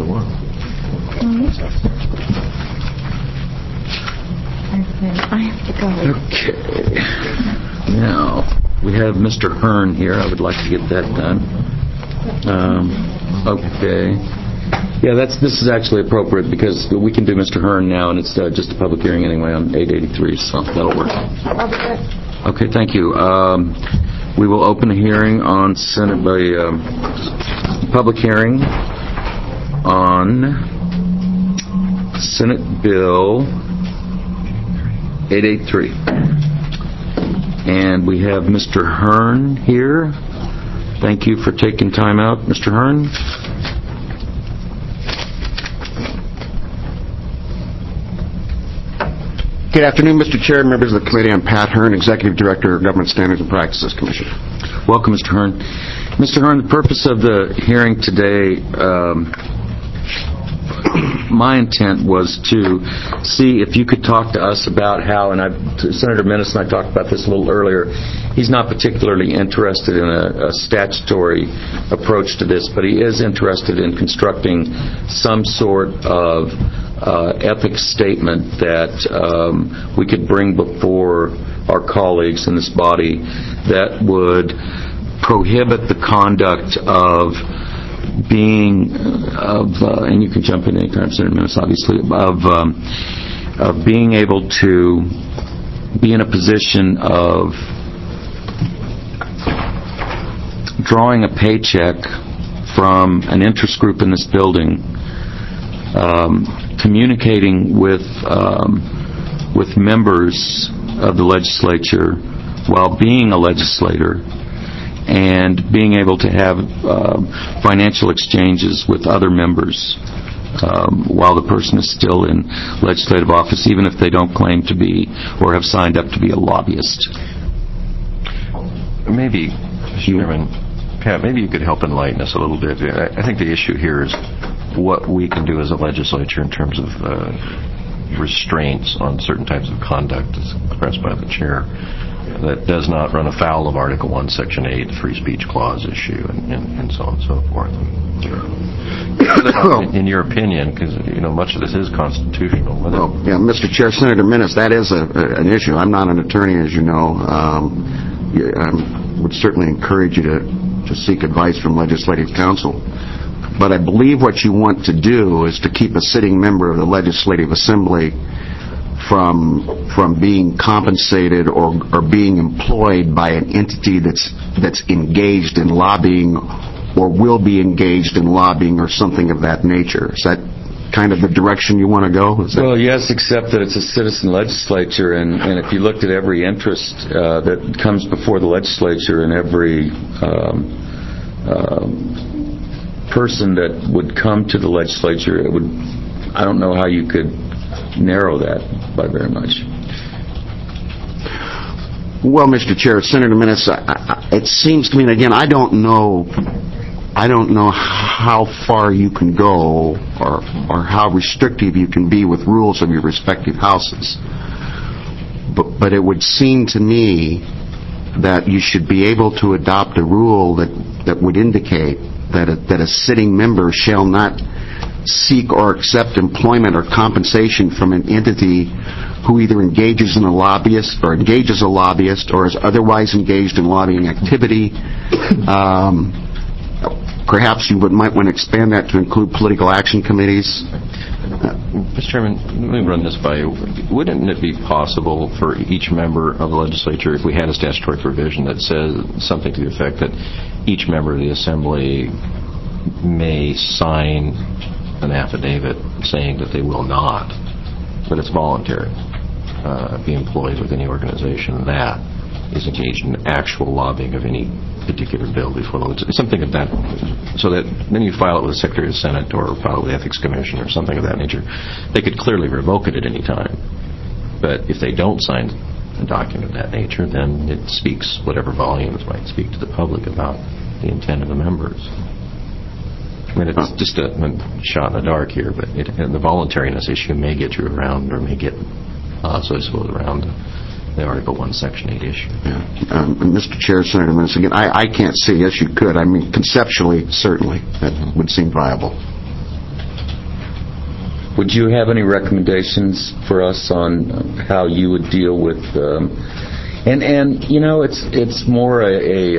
I have to go. Okay. Now, we have Mister Hearn here. I would like to get that done. Um, okay. Yeah, that's this is actually appropriate because we can do Mister Hearn now, and it's uh, just a public hearing anyway on eight eighty-three, so that'll work. Okay, thank you. Um, we will open a hearing on Senate by um, public hearing on Senate Bill eight eighty-three. And we have Mister Hearn here. Thank you for taking time out, Mister Hearn. Good afternoon, Mister Chair and members of the committee. I'm Pat Hearn, Executive Director of Government Standards and Practices Commission. Welcome, Mister Hearn. Mister Hearn, the purpose of the hearing today, um, my intent was to see if you could talk to us about how, and I've, Senator Minnis and I talked about this a little earlier, he's not particularly interested in a, a statutory approach to this, but he is interested in constructing some sort of uh, ethics statement that um, we could bring before our colleagues in this body that would prohibit the conduct of being of, uh, and you can jump in anytime, Senator Minnis, obviously, of, um, of being able to be in a position of drawing a paycheck from an interest group in this building, um, communicating with um, with members of the legislature while being a legislator, and being able to have um, financial exchanges with other members um, while the person is still in legislative office, even if they don't claim to be or have signed up to be a lobbyist. Maybe, Chairman, Pat, maybe you could help enlighten us a little bit. I think the issue here is what we can do as a legislature in terms of uh, restraints on certain types of conduct as expressed by the chair that does not run afoul of Article one, Section eight, the free speech clause issue, and, and, and so on and so forth. in, in your opinion, because you know much of this is constitutional. Well, yeah, Mister Chair, Senator Minnis, that is a, a, an issue. I'm not an attorney, as you know. Um, I would certainly encourage you to, to seek advice from legislative counsel. But I believe what you want to do is to keep a sitting member of the Legislative Assembly from from being compensated or, or being employed by an entity that's that's engaged in lobbying or will be engaged in lobbying or something of that nature. Is that kind of the direction you want to go? Is that... Well, yes, except that it's a citizen legislature, and, and if you looked at every interest uh, that comes before the legislature and every um, uh, person that would come to the legislature, it would, I don't know how you could narrow that by very much. Well, Mister Chair, Senator Minnis, I, I, it seems to me, and again, I don't know, I don't know how far you can go or or how restrictive you can be with rules of your respective houses. But but it would seem to me that you should be able to adopt a rule that that would indicate that a, that a sitting member shall not seek or accept employment or compensation from an entity who either engages in a lobbyist or engages a lobbyist or is otherwise engaged in lobbying activity. Um, perhaps you would, might want to expand that to include political action committees. Mister Chairman, let me run this by you. Wouldn't it be possible for each member of the legislature, if we had a statutory provision that says something to the effect that each member of the Assembly may sign an affidavit saying that they will not, but it's voluntary, uh, be employed with any organization that is engaged in actual lobbying of any particular bill before the legislature, something of that, so that then you file it with the Secretary of the Senate or file it with the Ethics Commission or something of that nature. They could clearly revoke it at any time, but if they don't sign a document of that nature, then it speaks whatever volumes might speak to the public about the intent of the members. I mean, it's just a, a shot in the dark here, but it, the voluntariness issue may get you around, or may get us, I suppose, around the Article one, Section eight issue. Yeah. Um, Mister Chair, Senator Minnis, again, I, I can't see. Yes, you could. I mean, conceptually, certainly, that mm-hmm. would seem viable. Would you have any recommendations for us on how you would deal with, um, and and you know, it's it's more a a,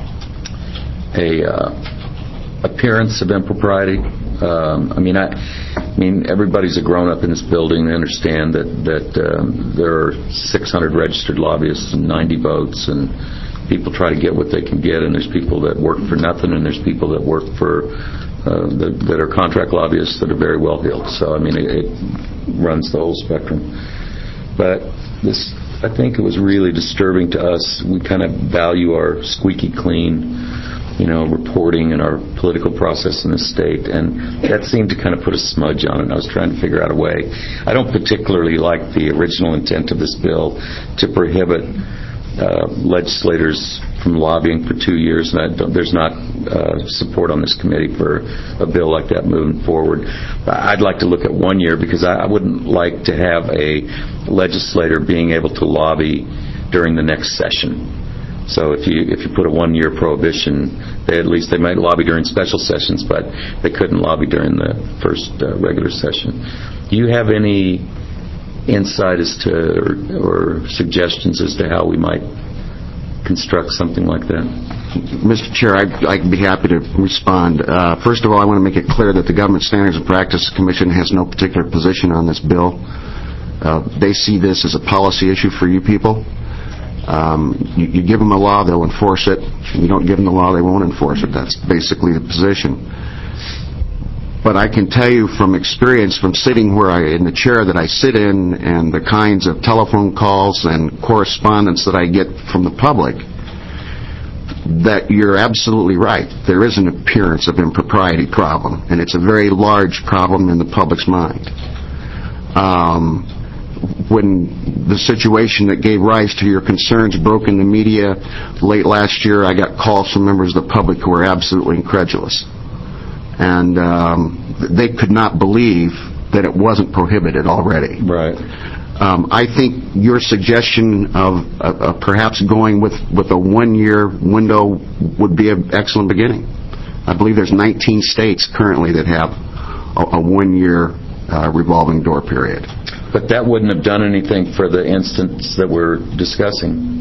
uh, a uh, appearance of impropriety. Um, I mean, I, I mean, everybody's a grown-up in this building. They understand that that um, there are six hundred registered lobbyists and ninety votes, and people try to get what they can get. And there's people that work for nothing, and there's people that work for uh, that, that are contract lobbyists that are very well-heeled. So, I mean, it, it runs the whole spectrum. But this, I think, it was really disturbing to us. We kind of value our squeaky clean, you know, reporting and our political process in the state, and that seemed to kind of put a smudge on it. I was trying to figure out a way. I don't particularly like the original intent of this bill to prohibit uh, legislators from lobbying for two years, and I don't, there's not uh, support on this committee for a bill like that moving forward. I'd like to look at one year, because I, I wouldn't like to have a legislator being able to lobby during the next session. So if you if you put a one-year prohibition, they at least they might lobby during special sessions, but they couldn't lobby during the first uh, regular session. Do you have any insight as to or, or suggestions as to how we might construct something like that? Mister Chair, I'd, I'd be happy to respond. Uh, first of all, I want to make it clear that the Government Standards and Practices Commission has no particular position on this bill. Uh, they see this as a policy issue for you people. Um, you, you give them a law, they'll enforce it. You don't give them the law, they won't enforce it. That's basically the position. But I can tell you from experience, from sitting where I, in the chair that I sit in, and the kinds of telephone calls and correspondence that I get from the public, that you're absolutely right. There is an appearance of impropriety problem, and it's a very large problem in the public's mind. Um, when the situation that gave rise to your concerns broke in the media late last year, I got calls from members of the public who were absolutely incredulous. And um, they could not believe that it wasn't prohibited already. Right. Um, I think your suggestion of uh, uh, perhaps going with, with a one-year window would be an excellent beginning. I believe there's nineteen states currently that have a, a one-year uh, revolving door period. But that wouldn't have done anything for the instance that we're discussing.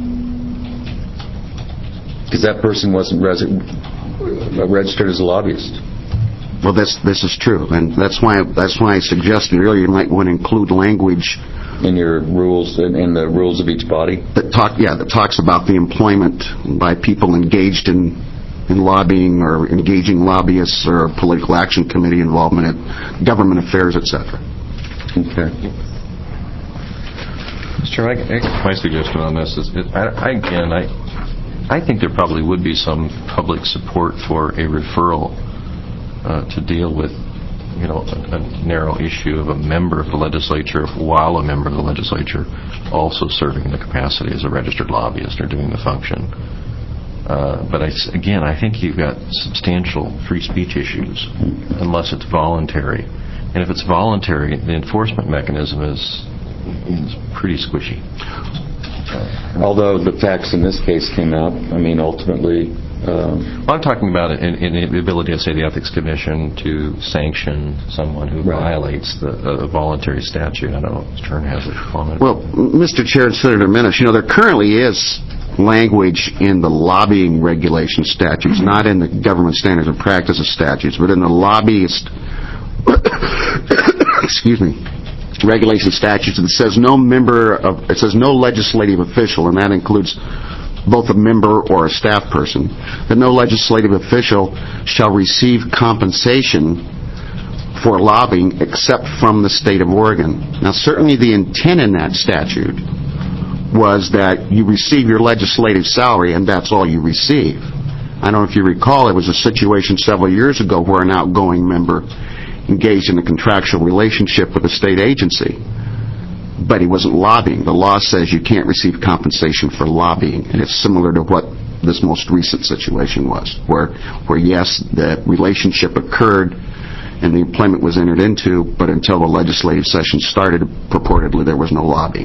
Because that person wasn't resi- registered as a lobbyist. Well, this this is true, and that's why that's why I suggested earlier you might want to include language in your rules, in, in the rules of each body. That talk, yeah, that talks about the employment by people engaged in in lobbying or engaging lobbyists or political action committee involvement in government affairs, et cetera. Okay. Mister Chairman, I, I, my suggestion on this is, it, I, I, again, I, I think there probably would be some public support for a referral uh, to deal with, you know, a, a narrow issue of a member of the legislature while a member of the legislature also serving in the capacity as a registered lobbyist or doing the function. Uh, but I, again, I think you've got substantial free speech issues unless it's voluntary. And if it's voluntary, the enforcement mechanism is is pretty squishy. Although the facts in this case came out, I mean, ultimately... Um, well, I'm talking about it in, in the ability of, say, the Ethics Commission to sanction someone who right. violates the uh, voluntary statute. I don't know if Stern has a comment. Well, Mister Chair and Senator Menace, you know, there currently is language in the lobbying regulation statutes, not in the government standards of practices statutes, but in the lobbyist... excuse me... regulation statutes that says no member of, it says no legislative official, and that includes both a member or a staff person, that no legislative official shall receive compensation for lobbying except from the state of Oregon. Now, certainly the intent in that statute was that you receive your legislative salary and that's all you receive. I don't know if you recall, it was a situation several years ago where an outgoing member engaged in a contractual relationship with a state agency, but he wasn't lobbying. The law says you can't receive compensation for lobbying, and it's similar to what this most recent situation was, where, where yes, the relationship occurred and the employment was entered into, but until the legislative session started, purportedly there was no lobbying.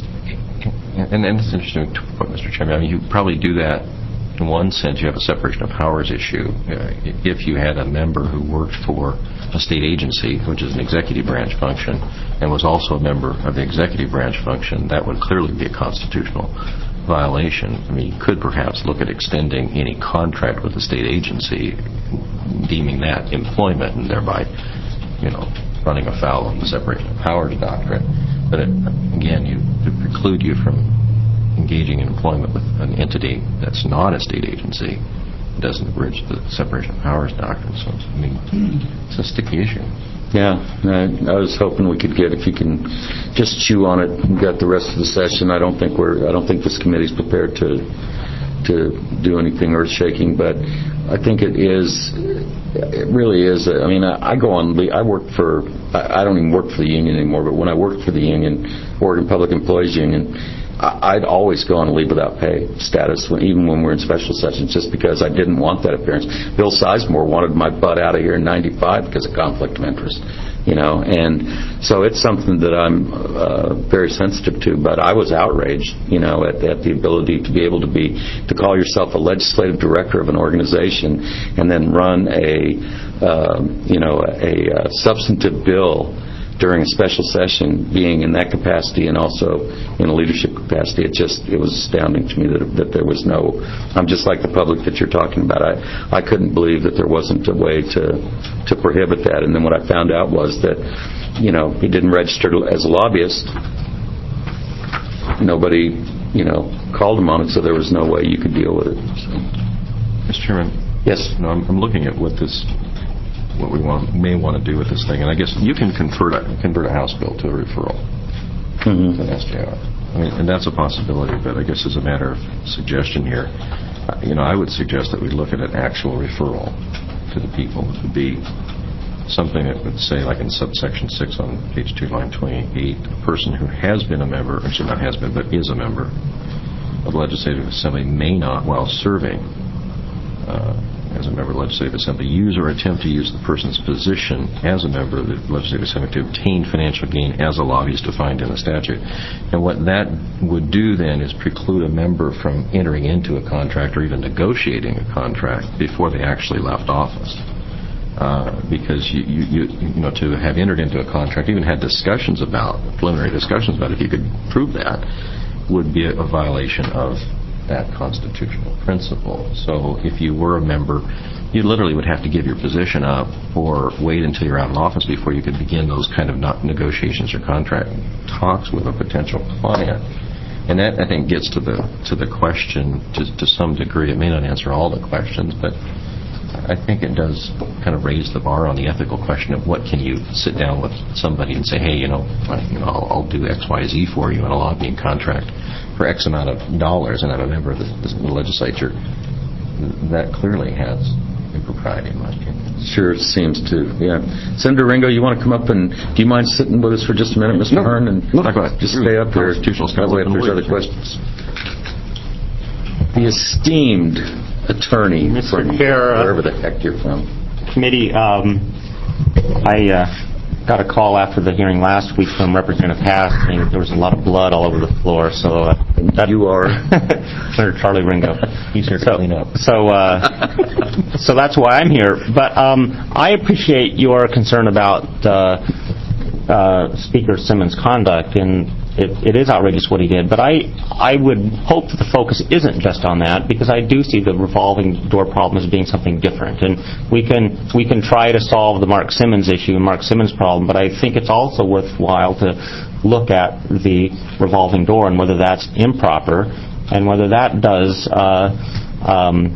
And, and it's interesting, Mister Chairman, I mean, you probably do that in one sense. You have a separation of powers issue. Uh, if you had a member who worked for a state agency, which is an executive branch function, and was also a member of the executive branch function, that would clearly be a constitutional violation. I mean, you could perhaps look at extending any contract with the state agency, deeming that employment, and thereby, you know, running afoul of the separation of powers doctrine. But it, again, you it preclude you from engaging in employment with an entity that's not a state agency. It doesn't bridge the separation of powers doctrine. So, I mean, it's a sticky issue. Yeah, I, I was hoping we could get, if you can just chew on it and get the rest of the session. I don't think we're, I don't think this committee's prepared to to do anything earth-shaking, but I think it is, it really is. I mean, I, I go on, I work for, I, I don't even work for the union anymore, but when I worked for the union, Oregon Public Employees Union, I'd always go on leave without pay status, when, even when we're in special sessions, just because I didn't want that appearance. Bill Sizemore wanted my butt out of here in ninety-five because of conflict of interest, you know, and so it's something that I'm uh, very sensitive to. But I was outraged, you know, at, at the ability to be able to be to call yourself a legislative director of an organization and then run a, uh, you know, a, a substantive bill during a special session, being in that capacity and also in a leadership capacity. It just, it was astounding to me that that there was no, I'm just like the public that you're talking about. I, I couldn't believe that there wasn't a way to, to prohibit that. And then what I found out was that, you know, he didn't register as a lobbyist. Nobody, you know, called him on it, so there was no way you could deal with it. So. Mister Chairman? Yes? No, I'm, I'm looking at what this what we want, may want to do with this thing. And I guess you can convert a, convert a House bill to a referral mm-hmm. to an S J R. I mean, and that's a possibility, but I guess as a matter of suggestion here, you know, I would suggest that we look at an actual referral to the people. It would be something that would say, like in subsection six on page two, line twenty-eight, a person who has been a member, actually not has been, but is a member of the Legislative Assembly may not, while serving uh, as a member of the Legislative Assembly use or attempt to use the person's position as a member of the Legislative Assembly to obtain financial gain as a lobbyist defined in the statute. And what that would do then is preclude a member from entering into a contract or even negotiating a contract before they actually left office. Uh, because you, you, you, you know, to have entered into a contract, even had discussions about, preliminary discussions about if you could prove that, would be a, a violation of that constitutional principle. So if you were a member, you literally would have to give your position up or wait until you're out of office before you could begin those kind of not negotiations or contract talks with a potential client. And that, I think, gets to the to the question to, to some degree. It may not answer all the questions, but I think it does kind of raise the bar on the ethical question of what can you sit down with somebody and say, hey, you know, I, you know I'll, I'll do X, Y, Z for you in a lobbying contract for X amount of dollars, and I'm a member of the, the legislature. That clearly has impropriety, in my opinion. Sure, it seems to, yeah. Senator Ringo, you want to come up and, do you mind sitting with us for just a minute, Mister No. Hearn? And No, go ahead. Just stay up here. That way if there's other questions. The esteemed attorney Mister from Chair, uh, wherever the heck you're from. Committee, um, I uh, got a call after the hearing last week from Representative Haas saying that there was a lot of blood all over the floor. So uh, that you are Senator Charlie Ringo. He's here to so, clean up. So, uh, so that's why I'm here. But um, I appreciate your concern about uh, uh, Speaker Simmons' conduct, and it, it is outrageous what he did. But I, I would hope that the focus isn't just on that, because I do see the revolving door problem as being something different. And we can we can try to solve the Mark Simmons issue, Mark Simmons problem, but I think it's also worthwhile to look at the revolving door and whether that's improper, and whether that does uh, um,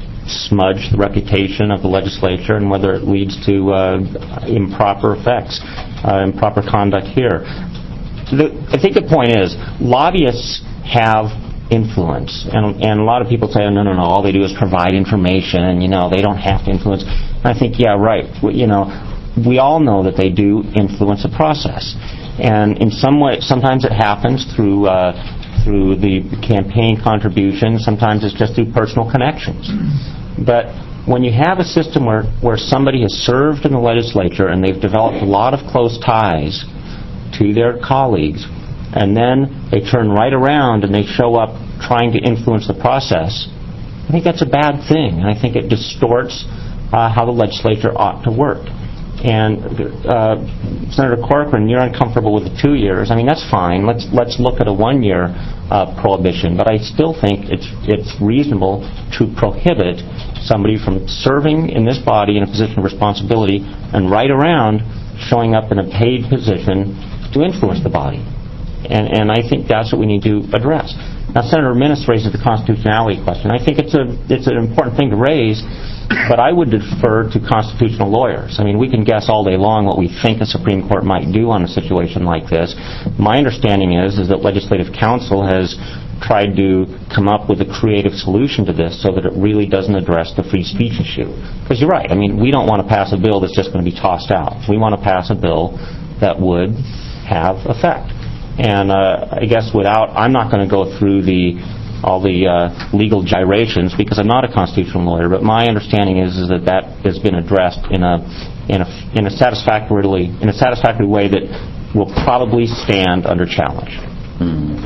smudge the reputation of the legislature, and whether it leads to uh, improper effects, uh, improper conduct here. The, I think the point is, lobbyists have influence, and, and a lot of people say, oh, no, no, no, all they do is provide information, and, you know, they don't have to influence. And I think, yeah, right, you know, we all know that they do influence a process. And in some way, sometimes it happens through uh, through the campaign contributions, sometimes it's just through personal connections. But when you have a system where, where somebody has served in the legislature and they've developed a lot of close ties to their colleagues, and then they turn right around and they show up trying to influence the process, I think that's a bad thing. And I think it distorts uh, how the legislature ought to work. And uh, Senator Corcoran, you're uncomfortable with the two years. I mean, that's fine. Let's let's look at a one-year uh, prohibition. But I still think it's it's reasonable to prohibit somebody from serving in this body in a position of responsibility and right around showing up in a paid position to influence the body. And and I think that's what we need to address. Now, Senator Minnis raises the constitutionality question. I think it's a it's an important thing to raise, but I would defer to constitutional lawyers. I mean, we can guess all day long what we think a Supreme Court might do on a situation like this. My understanding is is that Legislative Counsel has tried to come up with a creative solution to this so that it really doesn't address the free speech issue. Because you're right. I mean, we don't want to pass a bill that's just going to be tossed out. We want to pass a bill that would have effect. And uh, I guess without, I'm not going to go through the all the uh, legal gyrations because I'm not a constitutional lawyer. But my understanding is, is that that has been addressed in a in a in a satisfactorily in a satisfactory way that will probably stand under challenge. Hmm.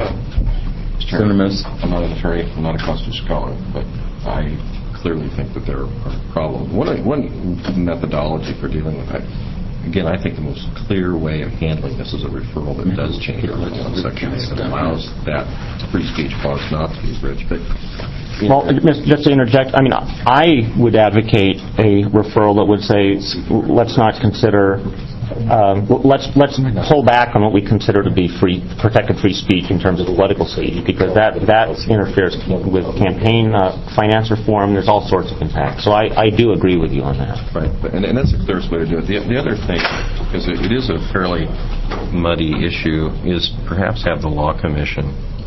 Senator Minnis, I'm not an attorney, I'm not a constitutional scholar, but I clearly think that there are problems. One one methodology for dealing with that. Again, I think the most clear way of handling this is a referral that does change our original section that allows that free speech clause not to be bridged. But, well, just to interject, I mean, I would advocate a referral that would say, let's not consider, um, let's let's pull back on what we consider to be free, protected free speech in terms of political speech, because that that interferes with campaign uh, finance reform. There's all sorts of impacts. So I, I do agree with you on that. Right, and, and that's the clearest way to do it. The, the other thing, because it, it is a fairly muddy issue, is perhaps have the Law Commission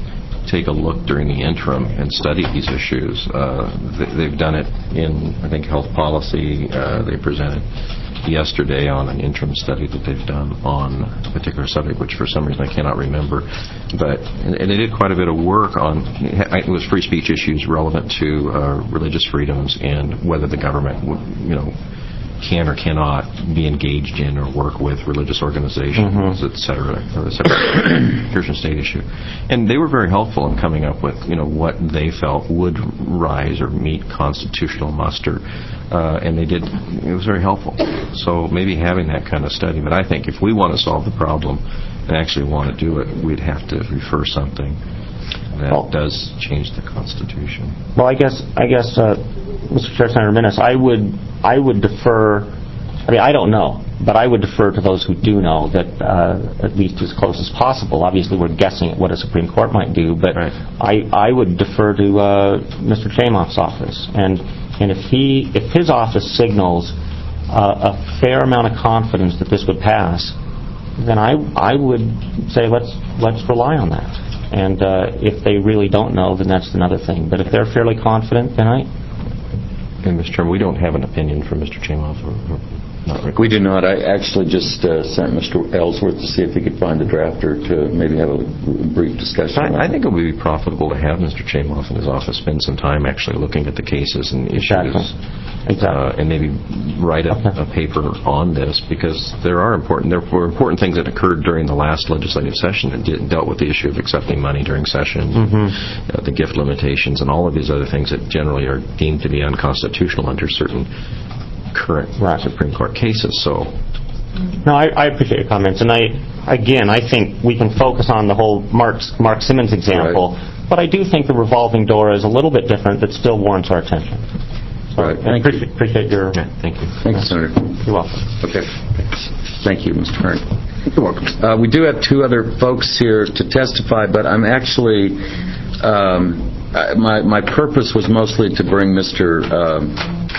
take a look during the interim and study these issues. Uh, they, they've done it in, I think, health policy. Uh, they presented yesterday on an interim study that they've done on a particular subject, which for some reason I cannot remember. But and, and they did quite a bit of work on, it was free speech issues relevant to uh, religious freedoms and whether the government would, you know, can or cannot be engaged in or work with religious organizations, mm-hmm. et cetera, or the separate church and state issue. And they were very helpful in coming up with, you know, what they felt would rise or meet constitutional muster. Uh, and they did, it was very helpful. So maybe having that kind of study. But I think if we want to solve the problem and actually want to do it, we'd have to refer something that well, does change the Constitution. Well, I guess, I guess, uh, Mister Chair, Senator Minnis, I would, I would defer. I mean, I don't know, but I would defer to those who do know that, uh, at least as close as possible. Obviously, we're guessing at what a Supreme Court might do, but right. I, I would defer to uh, Mister Chamoff's office, and and if he, if his office signals uh, a fair amount of confidence that this would pass, then I, I would say let's let's rely on that. And uh, if they really don't know, then that's another thing. But if they're fairly confident, then I. And Mister Chairman, we don't have an opinion from Mister Chamoff. Or, or not we do not. I actually just uh, sent Mister Ellsworth to see if he could find a drafter to maybe have a brief discussion. I, I think it would be profitable to have Mister Chamoff in his office spend some time actually looking at the cases and issues, exactly. Exactly. Uh, and maybe write a, a paper on this, because there are important there were important things that occurred during the last legislative session that did, dealt with the issue of accepting money during sessions, mm-hmm. uh, the gift limitations, and all of these other things that generally are deemed to be unconstitutional under certain current right. Supreme Court cases. So, no, I, I appreciate your comments, and I, again, I think we can focus on the whole Mark, Mark Simmons example, right. but I do think the revolving door is a little bit different, that still warrants our attention. So right. I appreciate, appreciate your. Yeah, thank you. Thank you, Senator. You're welcome. Okay. Thank you, Mister Curran. You're welcome. Uh, we do have two other folks here to testify, but I'm actually. Um, I, my my purpose was mostly to bring Mister Um,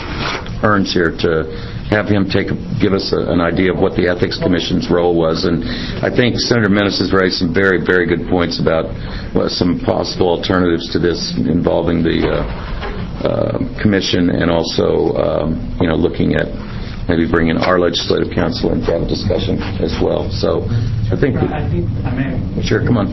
Ernst here to have him take give us a, an idea of what the Ethics Commission's role was, and I think Senator Minnis has raised some very very good points about well, some possible alternatives to this involving the uh, uh, commission, and also um, you know looking at maybe bringing our legislative council in to have a discussion as well. So I think we, I think I may. Sure, come on.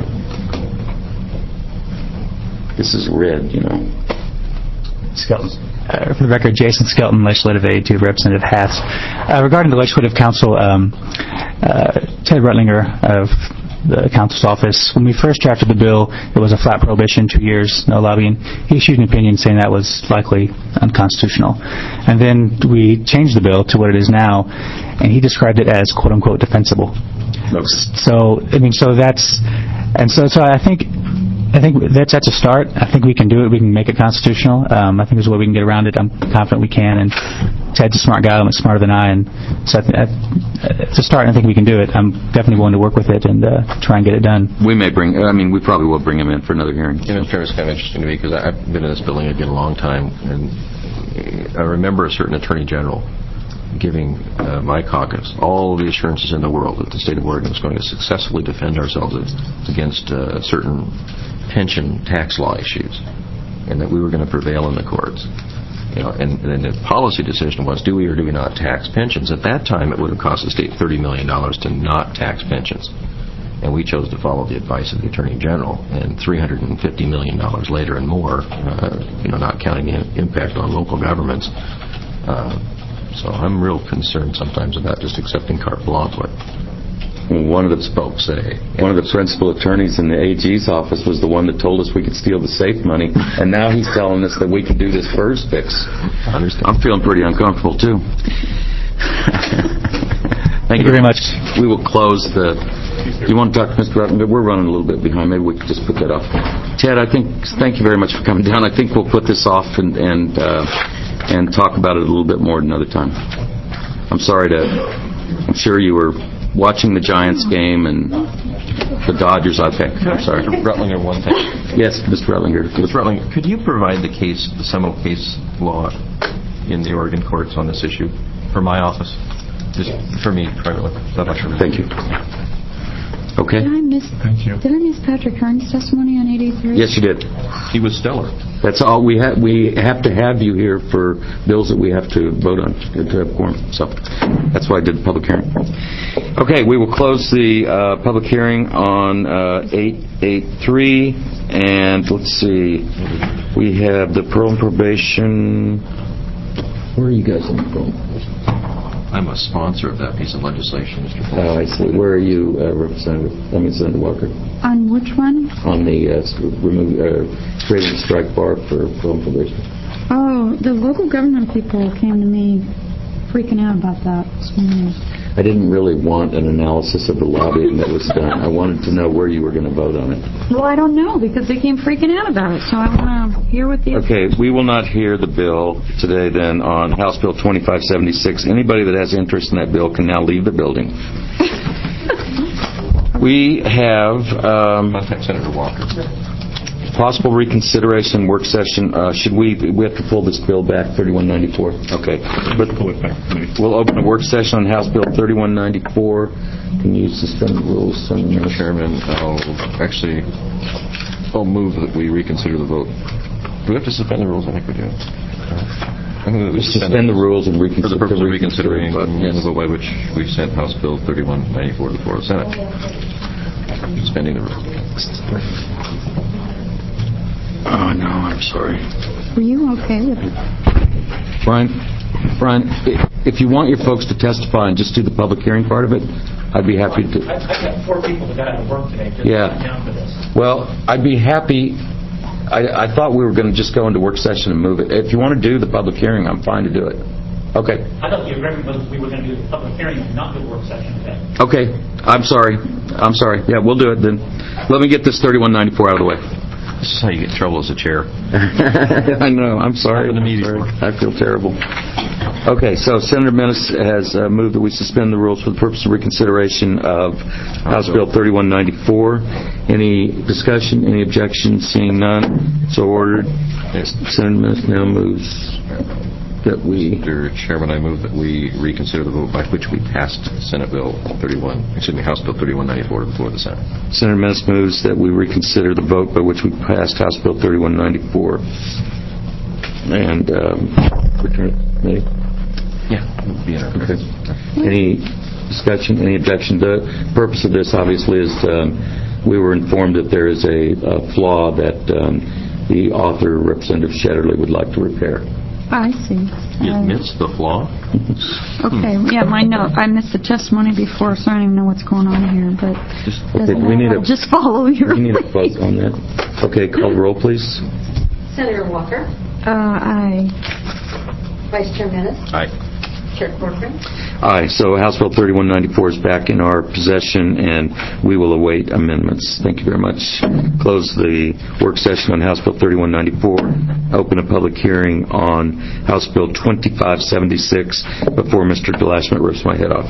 This is red, you know. Skelton. Uh, for the record, Jason Skelton, legislative aide to Representative Haas. Uh, regarding the Legislative Council, um, uh, Ted Rutlinger of the council's office, when we first drafted the bill, it was a flat prohibition, two years, no lobbying. He issued an opinion saying that was likely unconstitutional. And then we changed the bill to what it is now, and he described it as quote-unquote defensible. Oops. So, I mean, so that's, and so, so I think, I think that's, that's a start. I think we can do it. We can make it constitutional. Um, I think there's a way we can get around it. I'm confident we can. And Ted's a smart guy. I'm smarter than I. And so I th- I, it's a start. And I think we can do it. I'm definitely willing to work with it and uh, try and get it done. We may bring, I mean, we probably will bring him in for another hearing. You know, it's kind of interesting to me because I've been in this building again a long time. And I remember a certain attorney general giving uh, my caucus all the assurances in the world that the state of Oregon was going to successfully defend ourselves against uh, certain pension tax law issues, and that we were going to prevail in the courts. You know, and, and the policy decision was, do we or do we not tax pensions? At that time, it would have cost the state thirty million dollars to not tax pensions. And we chose to follow the advice of the Attorney General. And three hundred fifty million dollars later and more, uh, you know, not counting the impact on local governments. Uh, so I'm real concerned sometimes about just accepting carte blanche. One of the folks, uh, one of the principal attorneys in the A G's office was the one that told us we could steal the safe money, and now he's telling us that we can do this first fix. I understand. I'm feeling pretty uncomfortable too. Thank, Thank you very much. We will close the. Do you want to talk to Mister Rutland? We're running a little bit behind. Maybe we could just put that off. Ted, I think. Thank you very much for coming down. I think we'll put this off and and uh, and talk about it a little bit more another time. I'm sorry to. I'm sure you were watching the Giants game and the Dodgers. Okay, I'm sorry. Mister Rutlinger, one thing. Yes, Mister Rutlinger. Mister Rutlinger, could you provide the case, the Seminole case law in the Oregon courts on this issue for my office? Just for me privately. Thank you. Okay? Did I miss, Thank you. did I miss Patrick Hearn's testimony on eight eighty-three? Yes, you did. He was stellar. That's all. We have we have to have you here for bills that we have to vote on to have quorum. So that's why I did the public hearing. Okay, we will close the uh, public hearing on uh, eight eighty-three, and let's see. We have the parole and probation. Where are you guys on the parole? I'm a sponsor of that piece of legislation, Mister Paul. Oh, I see. Where are you, uh, Representative? I mean, Senator Walker. On which one? On the uh, remove, uh, creating a strike bar for parole and probation. Oh, the local government people came to me freaking out about that this morning. I didn't really want an analysis of the lobbying that was done. I wanted to know where you were going to vote on it. Well, I don't know, because they came freaking out about it, so I want to hear what the... Okay, we will not hear the bill today then on House Bill twenty-five seventy-six. Anybody that has interest in that bill can now leave the building. We have... Um, Contact Senator Walker. Possible reconsideration work session. Uh, should we, we have to pull this bill back, thirty-one ninety-four? Okay. But we'll open a work session on House Bill thirty-one ninety-four. Can you suspend the rules? Mister Chairman, I'll actually, I'll move that we reconsider the vote. Do we have to suspend the rules? I think we do. I think that we suspend the rules and reconsider. For the purpose of reconsidering yes. the vote by which we sent House Bill thirty-one ninety-four to the floor of the Senate. Suspending the rules. Oh, no, I'm sorry. Were you okay with it? Brian, Brian, if you want your folks to testify and just do the public hearing part of it, I'd be happy to. I've got four people that got out of work today just yeah. down for this. Well, I'd be happy. I, I thought we were going to just go into work session and move it. If you want to do the public hearing, I'm fine to do it. Okay. I thought the agreement was we were going to do the public hearing and not do the work session today. Okay. I'm sorry. I'm sorry. Yeah, we'll do it then. Let me get this thirty-one ninety-four out of the way. This is how you get in trouble as a chair. I know. I'm sorry. I'm sorry. I feel terrible. Okay, so Senator Menace has uh, moved that we suspend the rules for the purpose of reconsideration of House Bill thirty-one ninety-four. Any discussion? Any objections? Seeing none, so ordered. Yes. Senator Menace now moves that we... Mister Chairman, I move that we reconsider the vote by which we passed Senate Bill thirty-one, excuse me, House Bill thirty-one ninety-four to the floor of the Senate. Senator Menace moves that we reconsider the vote by which we passed House Bill thirty-one ninety-four. And um, return it, maybe? Yeah, be in our okay. Any discussion, any objection? The purpose of this, obviously, is um, we were informed that there is a, a flaw that um, the author, Representative Shetterly, would like to repair. I see. He admits the flaw? Okay, yeah, my note. I missed the testimony before, so I don't even know what's going on here, but just, okay, we need a, just follow your We need a vote on that. Okay, call the roll, please. Senator Walker? Uh, aye. Vice Chair Menace? Aye. Chair Corcoran? Aye. So House Bill thirty-one ninety-four is back in our possession, and we will await amendments. Thank you very much. Close the work session on House Bill thirty-one ninety-four. Open a public hearing on House Bill twenty-five seventy-six before Mister Gelashmet rips my head off.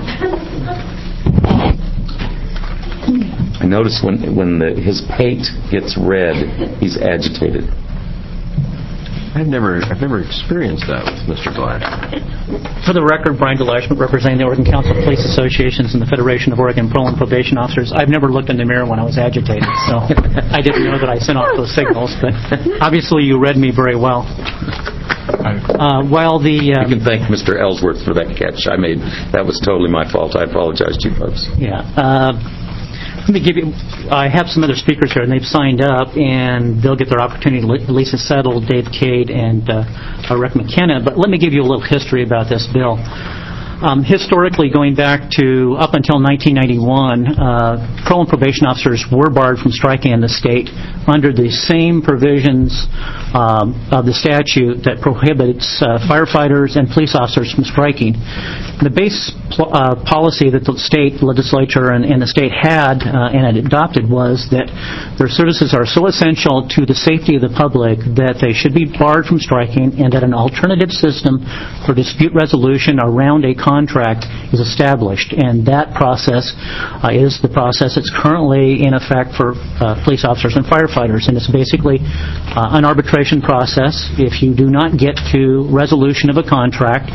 I notice when when the, his pate gets red, he's agitated. I've never, I've never experienced that with Mister Glass. For the record, Brian Gelashmet, representing the Oregon Council of Police Associations and the Federation of Oregon Parole and Probation Officers. I've never looked in the mirror when I was agitated, so I didn't know that I sent off those signals, but obviously you read me very well. Uh, while the... Um, you can thank Mister Ellsworth for that catch. I made, that was totally my fault. I apologize to you folks. Yeah. Uh, Let me give you, I have some other speakers here, and they've signed up, and they'll get their opportunity. Lisa Settle, Dave Cade, and uh, Rick McKenna. But let me give you a little history about this bill. Um, historically, going back to up until nineteen ninety-one, uh, parole and probation officers were barred from striking in the state under the same provisions um, of the statute that prohibits uh, firefighters and police officers from striking. The base pl- uh, policy that the state legislature and, and the state had uh, and had adopted was that their services are so essential to the safety of the public that they should be barred from striking, and that an alternative system for dispute resolution around a contract is established. And that process uh, is the process that's currently in effect for uh, police officers and firefighters. And it's basically uh, an arbitration process. If you do not get to resolution of a contract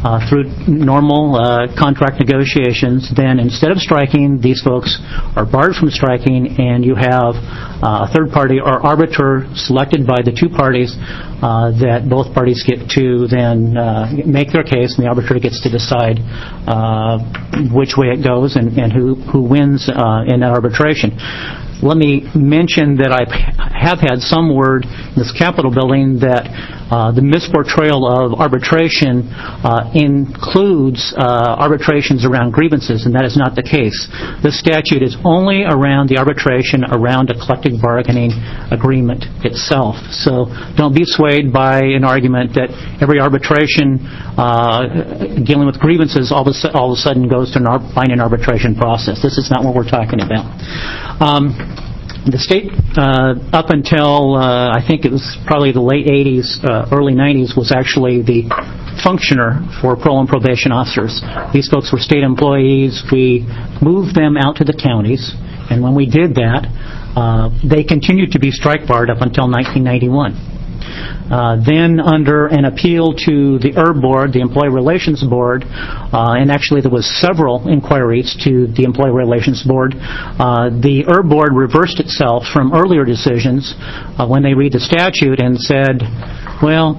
uh, through normal uh, contract negotiations, then instead of striking, these folks are barred from striking, and you have uh, a third party or arbiter selected by the two parties uh, that both parties get to then uh, make their case, and the arbitrator gets to decide uh, which way it goes and, and who, who wins uh, in that arbitration. Let me mention that I have had some word in this Capitol building that uh, the misportrayal of arbitration uh, includes uh, arbitrations around grievances, and that is not the case. This statute is only around the arbitration around a collective bargaining agreement itself. So don't be swayed by an argument that every arbitration uh, dealing with grievances all of, a, all of a sudden goes to an ar- binding arbitration process. This is not what we're talking about. Um, The state, uh, up until uh, I think it was probably the late eighties, uh, early nineties, was actually the functioner for parole and probation officers. These folks were state employees. We moved them out to the counties, and when we did that, uh, they continued to be strike barred up until nineteen ninety-one. Uh, then under an appeal to the E R B Board, the Employee Relations Board, uh, and actually there was several inquiries to the Employee Relations Board, uh, the E R B Board reversed itself from earlier decisions uh, when they read the statute and said, well,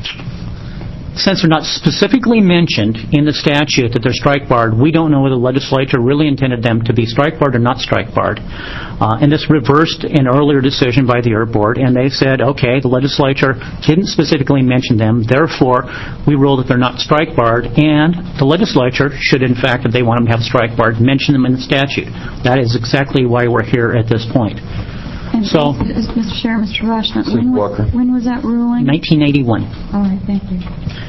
since they're not specifically mentioned in the statute that they're strike barred, we don't know whether the legislature really intended them to be strike barred or not strike barred. Uh, and this reversed an earlier decision by the E R B Board, and they said, okay, the legislature didn't specifically mention them, therefore we rule that they're not strike barred, and the legislature should, in fact, if they want them to have strike barred, mention them in the statute. That is exactly why we're here at this point. And So, Mister Chair, Mister Rushman, when was, when was that ruling? nineteen eighty-one. All right, thank you.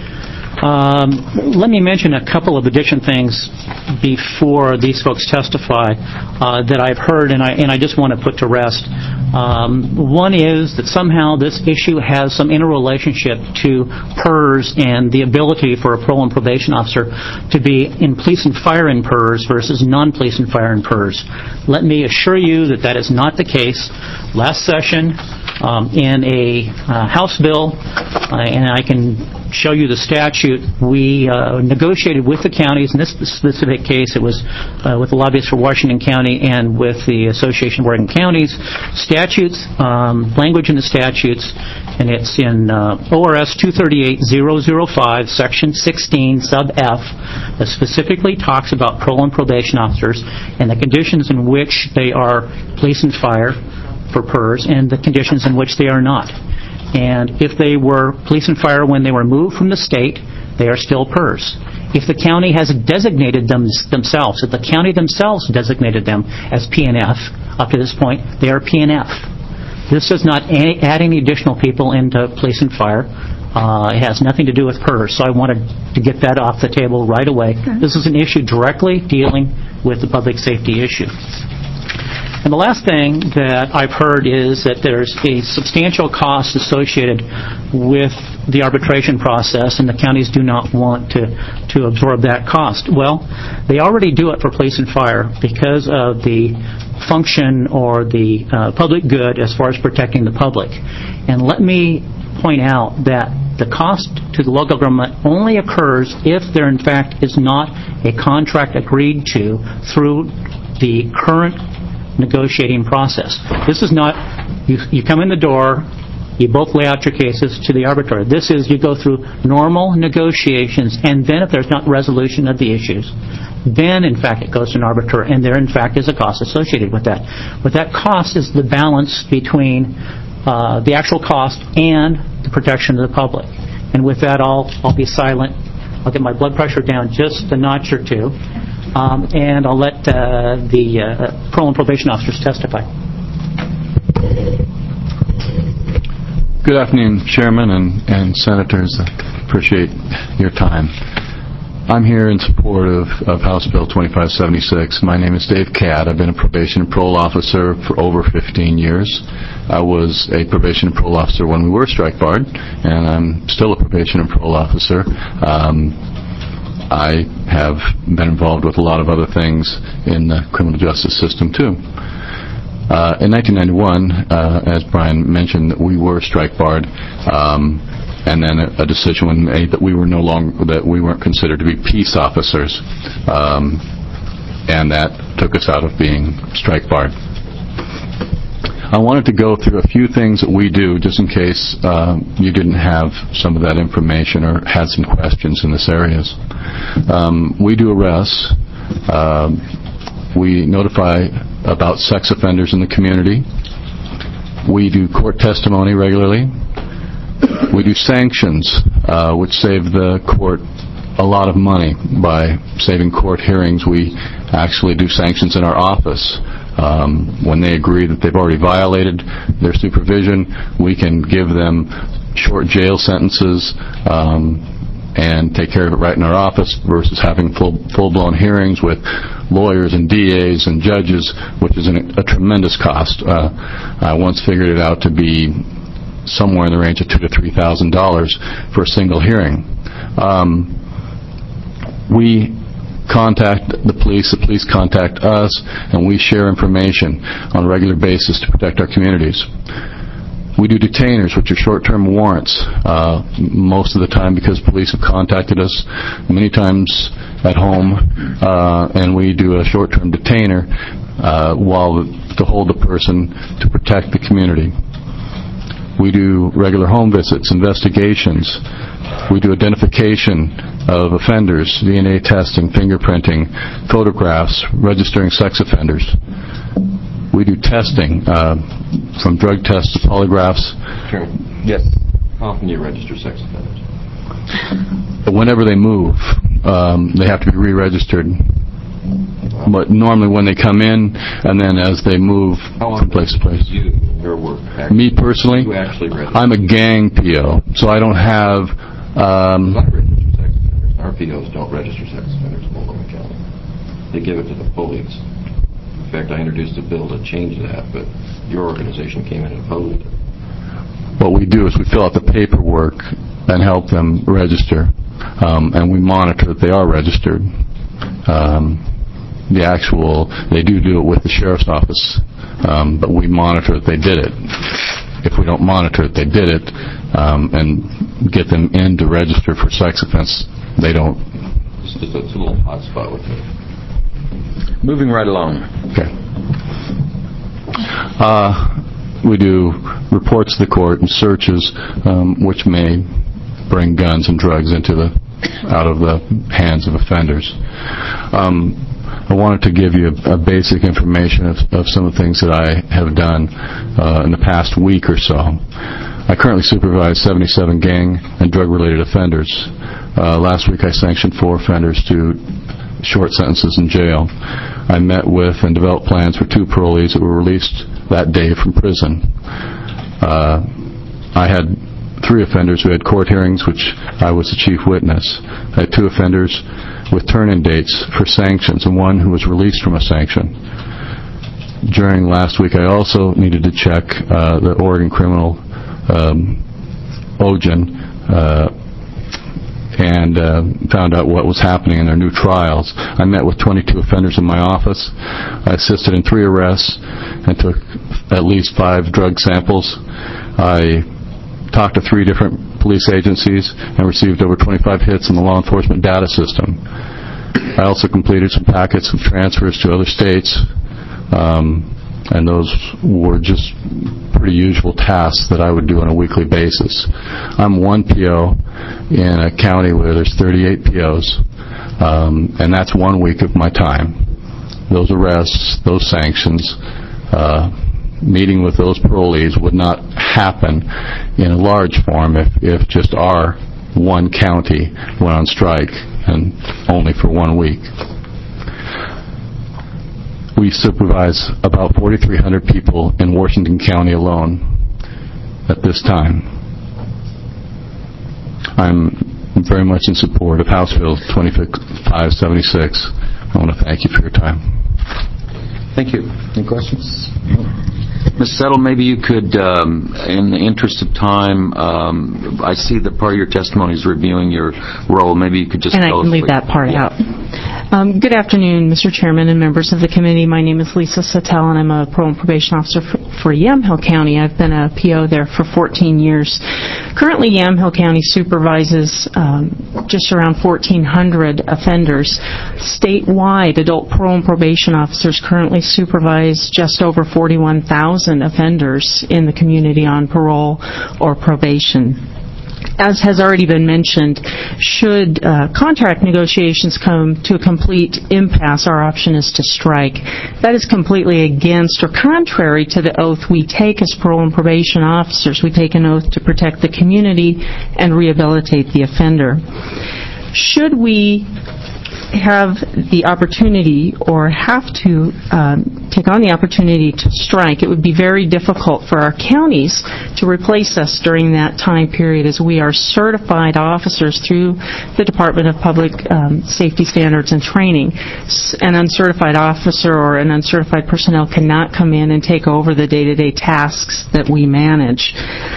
Um, let me mention a couple of additional things before these folks testify uh, that I've heard, and I and I just want to put to rest. Um, one is that somehow this issue has some interrelationship to P E R S and the ability for a parole and probation officer to be in police and fire in P E R S versus non-police and fire in P E R S. Let me assure you that that is not the case. Last session, um, in a uh, House bill, uh, and I can show you the statute, we uh, negotiated with the counties. In this specific case, it was uh, with the lobbyists for Washington County and with the Association of Oregon Counties. Statutes, um, language in the statutes, and it's in uh, O R S two thirty-eight thousand five, Section sixteen, Sub F, that specifically talks about parole and probation officers and the conditions in which they are police and fire for P E R S and the conditions in which they are not. And if they were police and fire when they were moved from the state, they are still P E R S. If the county has designated them themselves, if the county themselves designated them as P and F up to this point, they are P and F. This does not add any additional people into police and fire. Uh, it has nothing to do with P E R S, so I wanted to get that off the table right away. Okay. This is an issue directly dealing with the public safety issue. And the last thing that I've heard is that there's a substantial cost associated with the arbitration process, and the counties do not want to, to absorb that cost. Well, they already do it for police and fire because of the function or the uh, public good as far as protecting the public. And let me point out that the cost to the local government only occurs if there, in fact, is not a contract agreed to through the current negotiating process. This is not, you, you come in the door, you both lay out your cases to the arbitrator. This is, you go through normal negotiations, and then if there's not resolution of the issues, then, in fact, it goes to an arbiter, and there, in fact, is a cost associated with that. But that cost is the balance between uh, the actual cost and the protection of the public. And with that, I'll, I'll be silent. I'll get my blood pressure down just a notch or two. Um, and I'll let uh, the uh, parole and probation officers testify. Good afternoon, Chairman and, and Senators. I appreciate your time. I'm here in support of, of House Bill twenty-five seventy-six. My name is Dave Catt. I've been a probation and parole officer for over fifteen years. I was a probation and parole officer when we were strike barred, and I'm still a probation and parole officer. Um, I have been involved with a lot of other things in the criminal justice system, too. Uh, in nineteen ninety-one, uh, as Brian mentioned, we were strike barred. Um, and then a, a decision was made that we were no longer, that we weren't considered to be peace officers, um, and that took us out of being strike barred. I wanted to go through a few things that we do, just in case uh, you didn't have some of that information or had some questions in this areas. Um, we do arrests. Um, we notify about sex offenders in the community. We do court testimony regularly. We do sanctions, uh, which save the court a lot of money by saving court hearings. We actually do sanctions in our office. Um, when they agree that they've already violated their supervision, we can give them short jail sentences um, and take care of it right in our office versus having full, full-blown hearings with lawyers and D As and judges, which is an, a tremendous cost. Uh, I once figured it out to be somewhere in the range of two to three thousand dollars for a single hearing. Um, we contact the police, the police contact us, and we share information on a regular basis to protect our communities. We do detainers, which are short-term warrants, uh, most of the time because police have contacted us many times at home, uh, and we do a short-term detainer uh, while to hold the person to protect the community. We do regular home visits, investigations. We do identification of offenders, D N A testing, fingerprinting, photographs, registering sex offenders. We do testing, uh, from drug tests to polygraphs. Sure. Yes. How often do you register sex offenders? Whenever they move, um, they have to be re-registered. But normally when they come in, and then as they move from place to place. You, your work. Actually, Me personally, you actually register. I'm a gang P O, so I don't have. Um, I register sex offenders. Our P Os don't register sex offenders in Multnomah County. They give it to the police. In fact, I introduced a bill to change that, but your organization came in and opposed it. What we do is we fill out the paperwork and help them register, um, and we monitor that they are registered. Um, the actual, they do do it with the sheriff's office, um, but we monitor that they did it. If we don't monitor that they did it um, and get them in to register for sex offense, they don't. It's just a, it's a little hot spot with me. Moving right along. Okay. Uh, we do reports to the court and searches, um, which may bring guns and drugs into the out of the hands of offenders. Um, I wanted to give you a, a basic information of, of some of the things that I have done uh, in the past week or so. I currently supervise seventy-seven gang and drug-related offenders. Uh, last week I sanctioned four offenders to short sentences in jail. I met with and developed plans for two parolees that were released that day from prison. Uh, I had three offenders who had court hearings, which I was the chief witness. I had two offenders with turn-in dates for sanctions and one who was released from a sanction. During last week, I also needed to check uh, the Oregon criminal um, O G N uh, and uh, found out what was happening in their new trials. I met with twenty-two offenders in my office. I assisted in three arrests and took at least five drug samples. I talked to three different police agencies and received over twenty-five hits in the law enforcement data system. I also completed some packets of transfers to other states, um, and those were just pretty usual tasks that I would do on a weekly basis. I'm one P O in a county where there's thirty-eight P Os, um, and that's one week of my time. Those arrests, those sanctions, uh, meeting with those parolees would not happen in a large form if, if just our one county went on strike, and only for one week. We supervise about forty-three hundred people in Washington County alone at this time. I'm very much in support of House Bill twenty-five seventy-six. I want to thank you for your time. Thank you. Any questions? Miz Settle, maybe you could, um, in the interest of time, um, I see that part of your testimony is reviewing your role. Maybe you could just and tell us. And I can leave what, that part yeah. out. Um, good afternoon, Mister Chairman and members of the committee. My name is Lisa Sattel, and I'm a parole and probation officer for, for Yamhill County. I've been a P O there for fourteen years. Currently, Yamhill County supervises um, just around fourteen hundred offenders. Statewide, adult parole and probation officers currently supervise just over forty-one thousand offenders in the community on parole or probation. As has already been mentioned, should uh, contract negotiations come to a complete impasse, our option is to strike. That is completely against or contrary to the oath we take as parole and probation officers. We take an oath to protect the community and rehabilitate the offender. Should we have the opportunity or have to um, take on the opportunity to strike, it would be very difficult for our counties to replace us during that time period, as we are certified officers through the Department of Public um, Safety Standards and Training. An uncertified officer or an uncertified personnel cannot come in and take over the day-to-day tasks that we manage.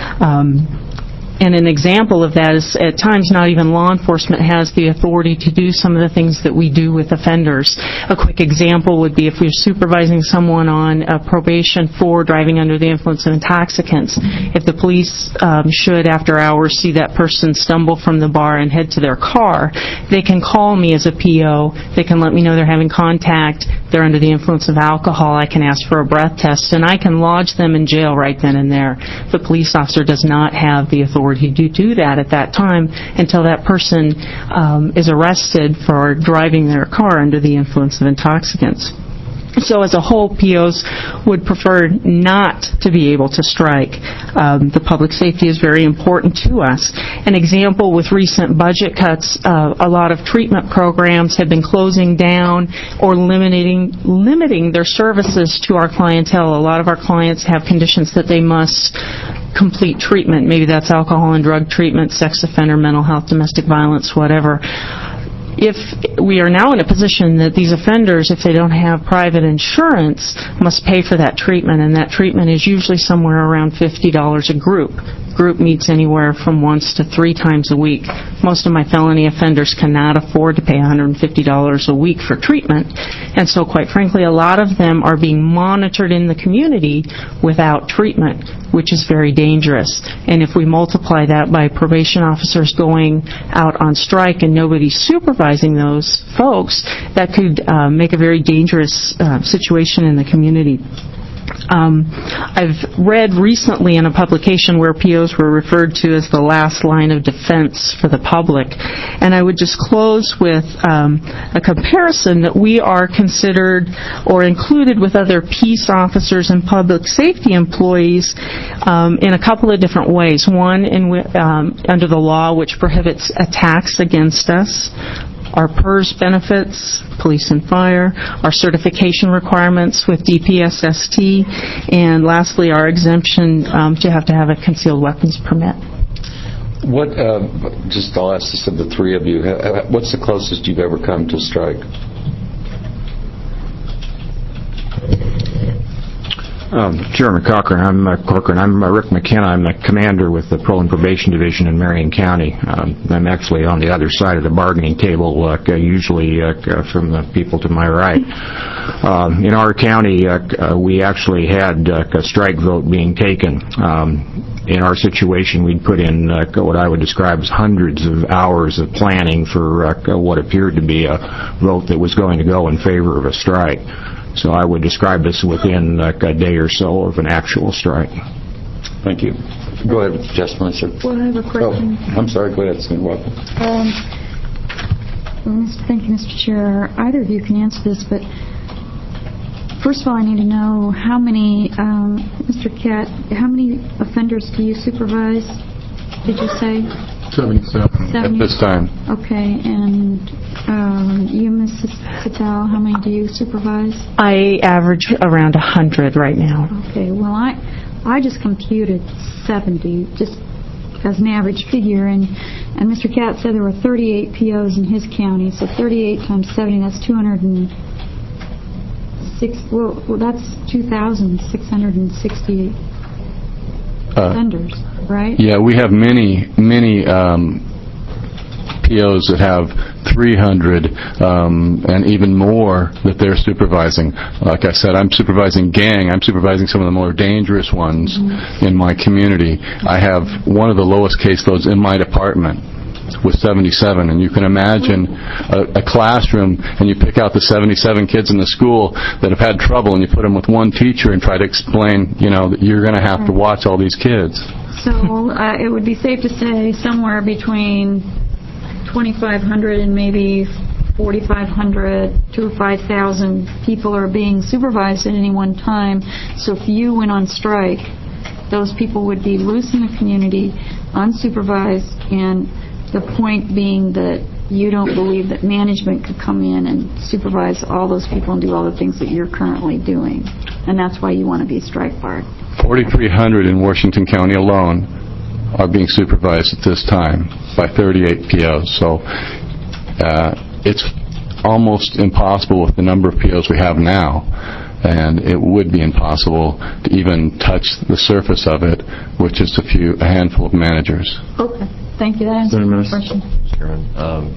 Um, And an example of that is at times not even law enforcement has the authority to do some of the things that we do with offenders. A quick example would be if we're supervising someone on uh, probation for driving under the influence of intoxicants. If the police um, should, after hours, see that person stumble from the bar and head to their car, they can call me as a P O. They can let me know they're having contact. They're under the influence of alcohol. I can ask for a breath test, and I can lodge them in jail right then and there. The police officer does not have the authority to do that at that time until that person um, is arrested for driving their car under the influence of intoxicants. So as a whole, P Os would prefer not to be able to strike. Um, the public safety is very important to us. An example with recent budget cuts, uh, a lot of treatment programs have been closing down or limiting limiting their services to our clientele. A lot of our clients have conditions that they must complete treatment. Maybe that's alcohol and drug treatment, sex offender, mental health, domestic violence, whatever. If we are now in a position that these offenders, if they don't have private insurance, must pay for that treatment, and that treatment is usually somewhere around fifty dollars a group. Group meets anywhere from once to three times a week. Most of my felony offenders cannot afford to pay one hundred fifty dollars a week for treatment, and so quite frankly, a lot of them are being monitored in the community without treatment, which is very dangerous. And if we multiply that by probation officers going out on strike and nobody supervising those folks, that could uh, make a very dangerous uh, situation in the community. Um, I've read recently in a publication where P Os were referred to as the last line of defense for the public, and I would just close with um, a comparison that we are considered or included with other peace officers and public safety employees um, in a couple of different ways. One, in um, under the law, which prohibits attacks against us, our P E R S benefits, police and fire, our certification requirements with D P S S T, and lastly, our exemption um, to have to have a concealed weapons permit. What, uh, just I'll ask this of the three of you, what's the closest you've ever come to a strike? Um, Chairman Cochran, I'm uh, Corcoran. I'm uh, Rick McKenna. I'm the commander with the Parole and Probation Division in Marion County. Um, I'm actually on the other side of the bargaining table, uh, usually uh, from the people to my right. Um, in our county, uh, uh, we actually had uh, a strike vote being taken. Um, in our situation, we'd put in uh, what I would describe as hundreds of hours of planning for uh, what appeared to be a vote that was going to go in favor of a strike. So I would describe this within like a day or so of an actual strike. Thank you. Go ahead, Justin. Sir. Well, I have a question. Oh, I'm sorry. Go ahead. Welcome. Um, thank you, Mister Chair. Either of you can answer this, but first of all, I need to know how many, um, Mister Catt, how many offenders do you supervise? Did you say? seventy-seven seventy at this time. Okay, and um, you, Missus Sattel, how many do you supervise? I average around one hundred right now. Okay, well, I I just computed seventy, just as an average figure, and, and Mister Catt said there were thirty-eight P Os in his county, so thirty-eight times seventy, that's two hundred six, well, well that's two thousand six hundred sixty uh, offenders, right? Yeah, we have many, many um, P Os that have three hundred um, and even more that they're supervising. Like I said, I'm supervising gang. I'm supervising some of the more dangerous ones mm-hmm. in my community. I have one of the lowest caseloads in my department with seventy-seven, and you can imagine a, a classroom, and you pick out the seventy-seven kids in the school that have had trouble, and you put them with one teacher and try to explain, you know, that you're going to have to watch all these kids. So uh, it would be safe to say somewhere between twenty-five hundred and maybe forty-five hundred to five thousand people are being supervised at any one time. So if you went on strike, those people would be loose in the community, unsupervised, and the point being that you don't believe that management could come in and supervise all those people and do all the things that you're currently doing. And that's why you want to be strike barred. forty-three hundred in Washington County alone are being supervised at this time by thirty-eight P Os. So uh, it's almost impossible with the number of P Os we have now. And it would be impossible to even touch the surface of it, which is a few, a handful of managers. Okay. Thank you. That answers my question. Chairman, um,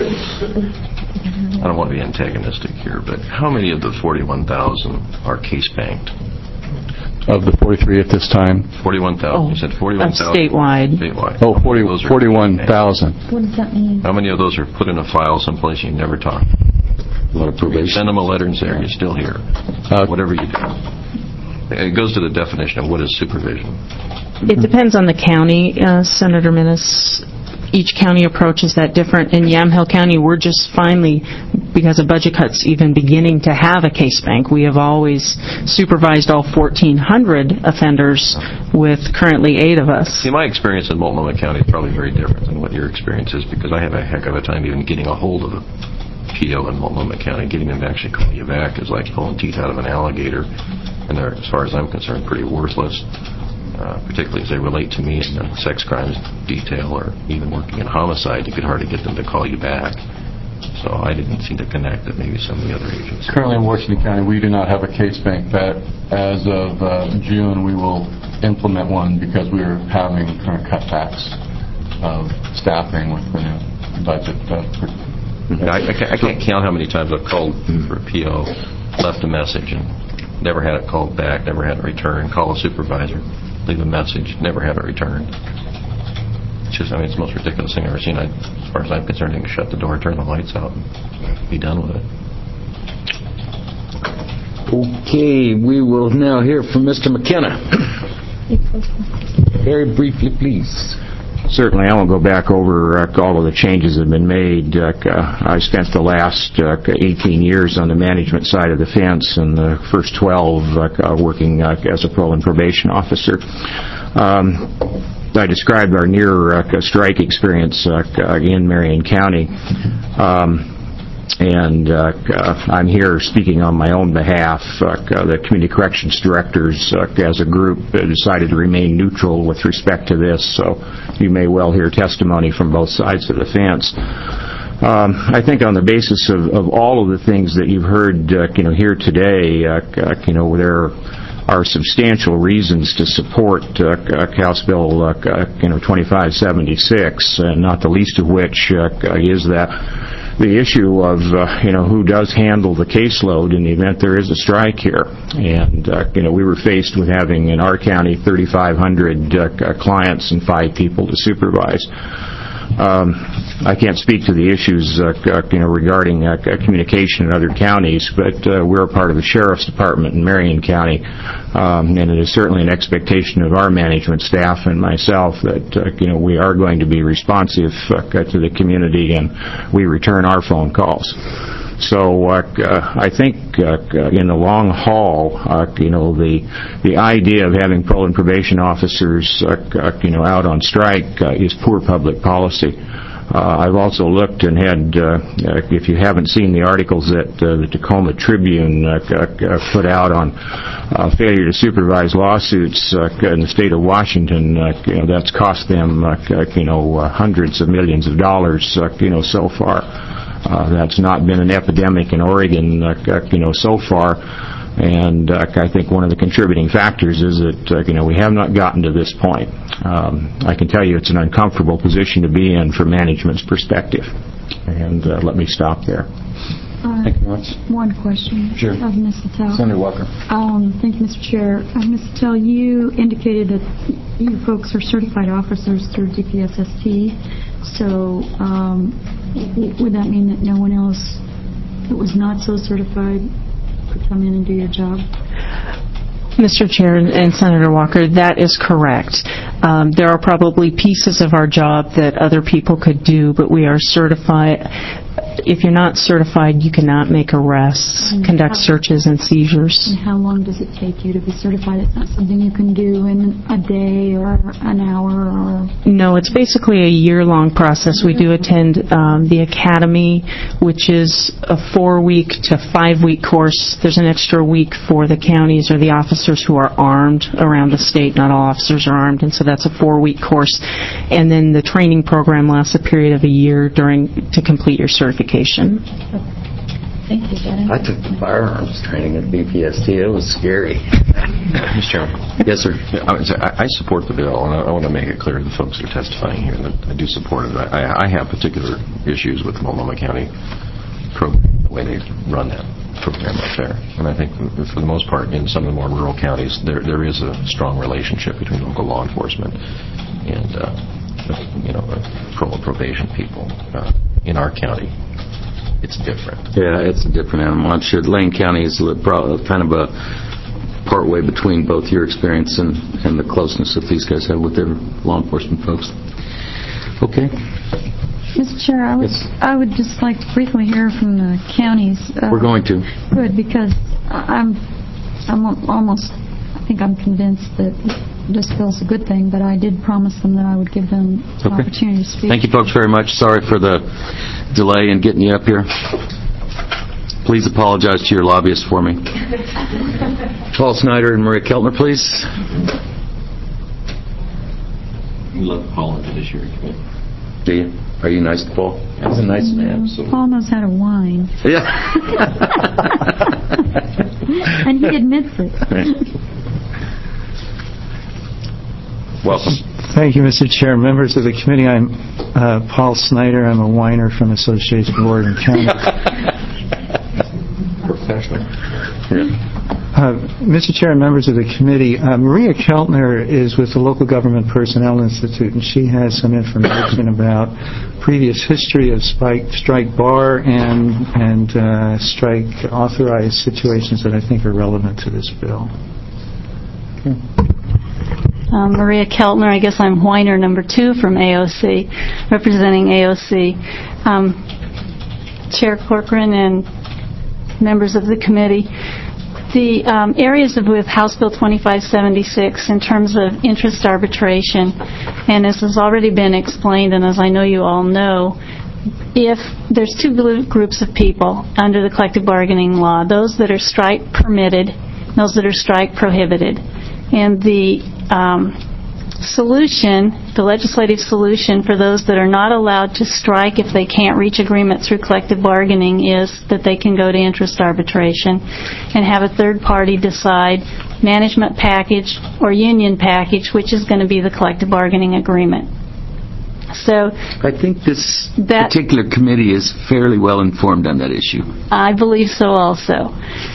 I don't want to be antagonistic here, but how many of the forty-one thousand are case banked? Of the forty-three at this time? forty-one thousand. Oh, you said forty-one thousand? Statewide. Statewide. Oh, forty, forty-one thousand. What does that mean? How many of those are put in a file someplace you never talk? A lot of probation. Send them a letter and say, are you still here? Uh, Whatever you do. It goes to the definition of what is supervision. It depends on the county, uh, Senator Minnis. Each county approach is that different. In Yamhill County, we're just finally, because of budget cuts, even beginning to have a case bank. We have always supervised all fourteen hundred offenders with currently eight of us. See, my experience in Multnomah County is probably very different than what your experience is, because I have a heck of a time even getting a hold of a P O in Multnomah County. Getting them to actually call you back is like pulling teeth out of an alligator, and they're, as far as I'm concerned, pretty worthless. Uh, particularly as they relate to me in the sex crimes detail or even working in homicide, you could hardly get them to call you back. So I didn't see the connect that maybe some of the other agencies. Currently in Washington County, we do not have a case bank, but as of uh, June, we will implement one because we are having kind of cutbacks of staffing with the new budget. Uh, I, I, can't, I can't count how many times I've called for a P O, left a message, and never had it called back, never had it returned, call a supervisor, leave a message, never have it returned. It's just, I mean, it's the most ridiculous thing I've ever seen. I, as far as I'm concerned, you can shut the door, turn the lights out, and be done with it. Okay, we will now hear from Mister McKenna. Very briefly, please. Certainly, I won't go back over uh, all of the changes that have been made. Uh, I spent the last uh, eighteen years on the management side of the fence, and the first twelve uh, working uh, as a parole and probation officer. Um, I described our near uh, strike experience uh, in Marion County. Um, And uh, uh, I'm here speaking on my own behalf. Uh, the Community Corrections Directors, uh, as a group, uh, decided to remain neutral with respect to this, so you may well hear testimony from both sides of the fence. Um, I think on the basis of, of all of the things that you've heard uh, you know, here today, uh, uh, you know, there are substantial reasons to support uh, House Bill uh, you know, twenty-five seventy-six, uh, not the least of which uh, is that the issue of, uh, you know, who does handle the caseload in the event there is a strike here. And, uh, you know, we were faced with having in our county thirty-five hundred uh, clients and five people to supervise. Um, I can't speak to the issues, uh, you know, regarding uh, communication in other counties, but uh, we're a part of the Sheriff's Department in Marion County, um, and it is certainly an expectation of our management staff and myself that, uh, you know, we are going to be responsive uh, to the community, and we return our phone calls. So uh, uh, I think uh, in the long haul, uh, you know, the the idea of having parole and probation officers, uh, uh, you know, out on strike uh, is poor public policy. Uh, I've also looked and had, uh, if you haven't seen the articles that uh, the Tacoma Tribune uh, uh, put out on uh, failure to supervise lawsuits uh, in the state of Washington, uh, you know, that's cost them, uh, you know, uh, hundreds of millions of dollars, uh, you know, so far. Uh, that's not been an epidemic in Oregon, uh, you know, so far. And uh, I think one of the contributing factors is that, uh, you know, we have not gotten to this point. Um, I can tell you it's an uncomfortable position to be in from management's perspective. And uh, let me stop there. Uh, Thank you much. One question Sure. of Miz Patel. Senator Walker. Um, thank you, Mister Chair. Uh, Miz Patel, you indicated that you folks are certified officers through D P S S T. So um, w- would that mean that no one else that was not so certified could come in and do your job? Mister Chair and Senator Walker, that is correct. Um, there are probably pieces of our job that other people could do, but we are certified. If you're not certified, you cannot make arrests, And conduct how- searches and seizures. And how long does it take you to be certified? It's not something you can do in a day or an hour or... No, it's basically a year-long process. We do attend um, the academy, which is a four-week to five-week course. There's an extra week for the counties or the officers who are armed around the state. Not all officers are armed, and so that's a four-week course. And then the training program lasts a period of a year during to complete your certification. Thank you, Dennis. I took the firearms training at B P S T. It was scary. Mister Chairman. Yes, sir. I, would say I I support the bill, and I, I want to make it clear to the folks that are testifying here that I do support it. I, I have particular issues with the Multnomah County program, the way they run that program up there. And I think, for the most part, in some of the more rural counties, there there is a strong relationship between local law enforcement and, uh, you know, parole and probation people. Uh, in our county, it's different. Yeah, it's a different animal. I'm sure Lane County is a li- pro- kind of a partway between both your experience and, and the closeness that these guys have with their law enforcement folks. Okay. Mister Chair, I would, Yes. I would just like to briefly hear from the counties. Uh, We're going to. Good, because I'm, I'm al- almost, I think I'm convinced that this bill's a good thing, but I did promise them that I would give them an Okay. opportunity to speak. Thank you folks very much. Sorry for the delay in getting you up here. Please apologize to your lobbyists for me. Paul Snyder and Maria Keltner, please. You love Paul into this year. Do you? Are you nice to Paul? He's a nice man. Mm, Paul knows how to whine. Yeah. And he admits it. Welcome. Thank you, Mister Chair. Members of the committee, I'm uh, Paul Snyder. I'm a whiner from Association of Oregon County. Professional. Uh, Mister Chair and members of the committee, uh, Maria Keltner is with the Local Government Personnel Institute, and she has some information about previous history of spike, strike bar and and uh, strike authorized situations that I think are relevant to this bill. Okay. Um, Maria Keltner, I guess I'm whiner number two from A O C, representing A O C. Um, Chair Corcoran and members of the committee, the um, areas of with House Bill twenty-five seventy-six in terms of interest arbitration, and as has already been explained, and as I know you all know, if there's two groups of people under the collective bargaining law, those that are strike permitted, those that are strike prohibited. And the um, solution, the legislative solution for those that are not allowed to strike if they can't reach agreement through collective bargaining is that they can go to interest arbitration and have a third party decide management package or union package, which is going to be the collective bargaining agreement. So I think this that, particular committee is fairly well informed on that issue. I believe so also.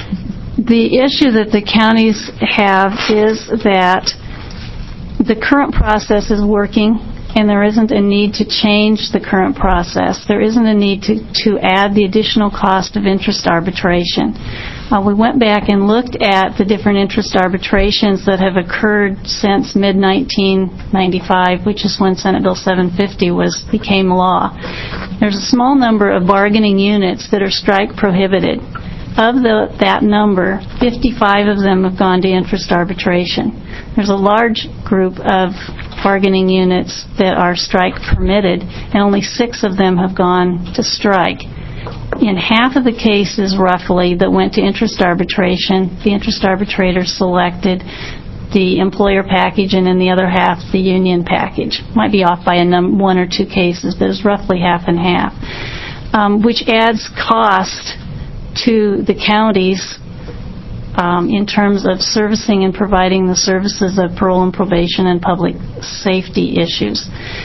The issue that the counties have is that the current process is working and there isn't a need to change the current process. There isn't a need to, to add the additional cost of interest arbitration. Uh, we went back and looked at the different interest arbitrations that have occurred since mid nineteen ninety-five, which is when Senate Bill seven fifty was became law. There's a small number of bargaining units that are strike prohibited. Of the, that number, fifty-five of them have gone to interest arbitration. There's a large group of bargaining units that are strike permitted, and only six of them have gone to strike. In half of the cases, roughly, that went to interest arbitration, the interest arbitrator selected the employer package, and in the other half, the union package. Might be off by a num- one or two cases, but it's roughly half and half, um, which adds cost to the counties um, in terms of servicing and providing the services of parole and probation and public safety issues.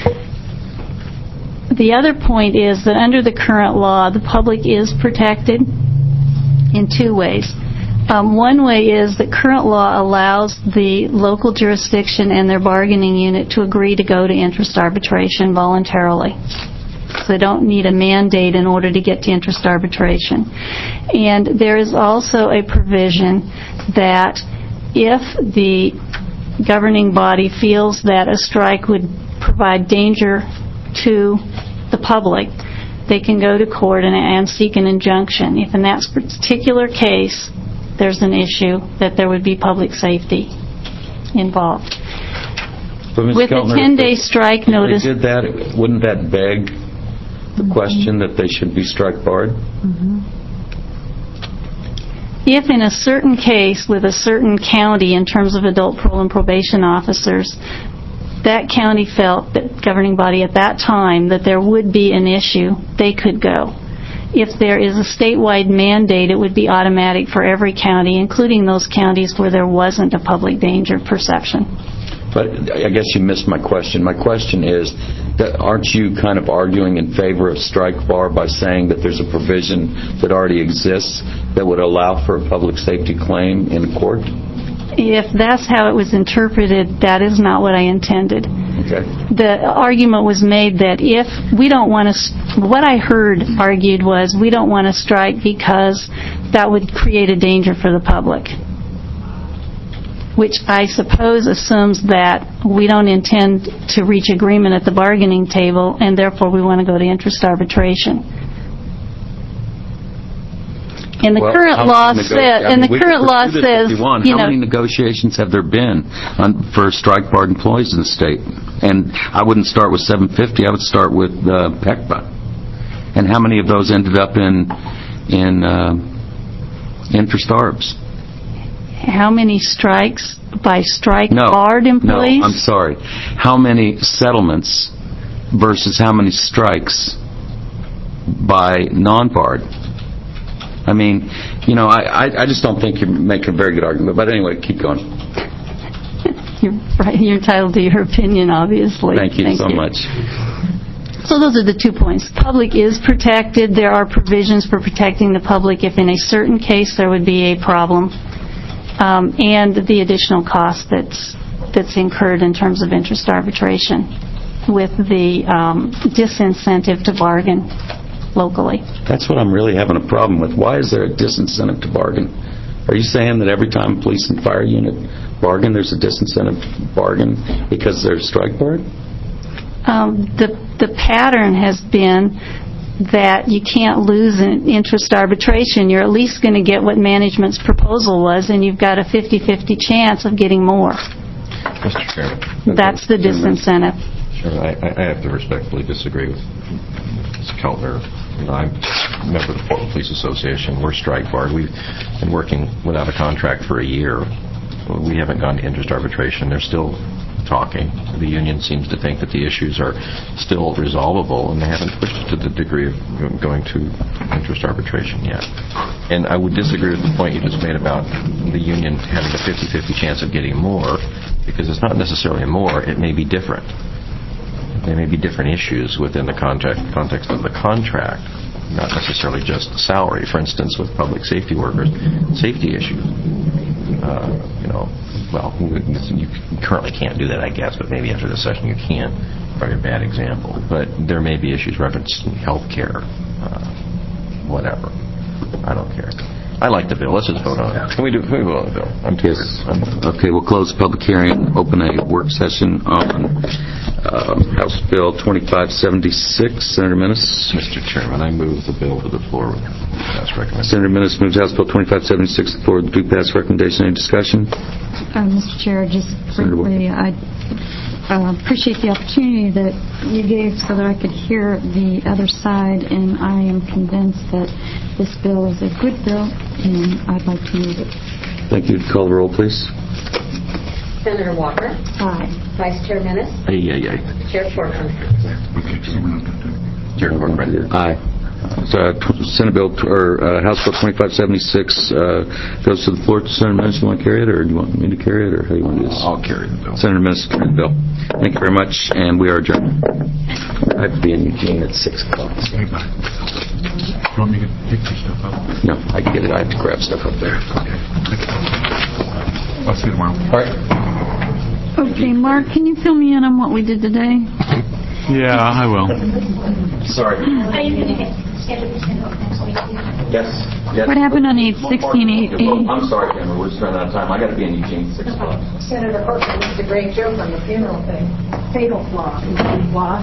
The other point is that under the current law, the public is protected in two ways. Um, one way is that current law allows the local jurisdiction and their bargaining unit to agree to go to interest arbitration voluntarily. So they don't need a mandate in order to get to interest arbitration. And there is also a provision that if the governing body feels that a strike would provide danger to the public, they can go to court and, and seek an injunction. If in that particular case there's an issue, that there would be public safety involved. With a ten-day strike notice... If they did that, wouldn't that beg the mm-hmm. question that they should be strike barred? Mm-hmm. If in a certain case with a certain county in terms of adult parole and probation officers, that county felt, that governing body at that time, that there would be an issue, they could go. If there is a statewide mandate, it would be automatic for every county, including those counties where there wasn't a public danger perception. But I guess you missed my question. My question is, that aren't you kind of arguing in favor of strike bar by saying that there's a provision that already exists that would allow for a public safety claim in court? If that's how it was interpreted, that is not what I intended. Okay. The argument was made that if we don't want to, what I heard argued was we don't want to strike because that would create a danger for the public, which I suppose assumes that we don't intend to reach agreement at the bargaining table and therefore we want to go to interest arbitration. And the well, current law nego- says, I mean, and the current law says, you, want. you how know, many negotiations have there been on, for strike barred employees in the state? And I wouldn't start with seven fifty. I would start with uh, P E C B A. And how many of those ended up in in uh, interest arbs? How many strikes by strike no, barred employees? No, I'm sorry. How many settlements versus how many strikes by non-barred? I mean, you know, I, I, I just don't think you're making a very good argument. But anyway, keep going. You're right. You're entitled to your opinion, obviously. Thank you Thank so you. much. So those are the two points. The public is protected. There are provisions for protecting the public if in a certain case there would be a problem. Um, and the additional cost that's that's incurred in terms of interest arbitration with the um, disincentive to bargain locally. That's what I'm really having a problem with. Why is there a disincentive to bargain? Are you saying that every time a police and fire unit bargain, there's a disincentive to bargain because they're strike barred? Um, the the pattern has been that you can't lose in interest arbitration. You're at least going to get what management's proposal was, and you've got a fifty-fifty chance of getting more. Mister Chairman. That's the disincentive. Sure. I, I have to respectfully disagree with Miz Keltner. You know, I'm a member of the Portland Police Association. We're strike barred. We've been working without a contract for a year. We haven't gone to interest arbitration. They're still talking. The union seems to think that the issues are still resolvable, and they haven't pushed it to the degree of going to interest arbitration yet. And I would disagree with the point you just made about the union having a fifty-fifty chance of getting more, because it's not necessarily more. It may be different. There may be different issues within the contract, context of the contract, not necessarily just the salary. For instance, with public safety workers, safety issues. Uh, you know, well, you currently can't do that, I guess, but maybe after this session you can. Probably a bad example. But there may be issues referencing health care, uh, whatever. I don't care. I like the bill. Let's just vote on it. Can we do? Can we vote on the bill? I'm yes. I'm, okay, we'll close the public hearing. Open a work session on uh, House Bill twenty-five seventy-six. Senator Minnis. Mister Chairman, I move the bill to the floor with pass recommendation. Senator Minnis moves House Bill twenty-five seventy-six to the floor with due pass recommendation. Any discussion? Uh, Mister Chair, just briefly, I uh, appreciate the opportunity that you gave so that I could hear the other side, and I am convinced that this bill is a good bill, and I'd like to move it. Thank you. Call the roll, please. Senator Walker. Aye. Vice Chair Minnis. Aye, aye, aye. Chair Corcoran. Chair Corcoran. Aye. uh, tw- Senate Bill, t- or uh, House Bill twenty-five seventy-six uh, goes to the floor. Senator Menace, you want to carry it, or do you want me to carry it, or how do you want to do this? I'll carry the bill. Senator Menace, carry the bill. Thank you very much, and we are adjourned. I have to be in Eugene at six o'clock. You want me to pick your stuff up? No, I can get it. I have to grab stuff up there. Okay. I'll see you tomorrow. All right. Okay, Mark, can you fill me in on what we did today? Yeah, I will. Sorry. Yes. Yes. What happened on eight sixteen, eight eighty? I'm sorry, Cameron. We're just running out of time. I got to be in Eugene at six o'clock. Senator Corcoran used a great joke on the funeral thing. Fatal flaw. Flaw.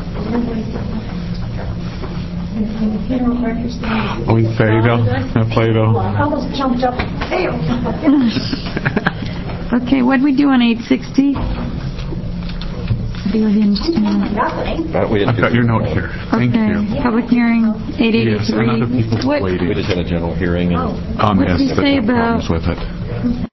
Funeral director's name. Oh, Fatal. Fatal. Almost jumped up and failed. Okay, what'd we do on eight sixty? Do it in, Nothing. Uh, we I've got your note here. Thank okay, you. public hearing, eight Yes, and other eighty-three. people What, waiting. we just had a general hearing. And Oh. Um, What did yes, he but say no problems about- with it.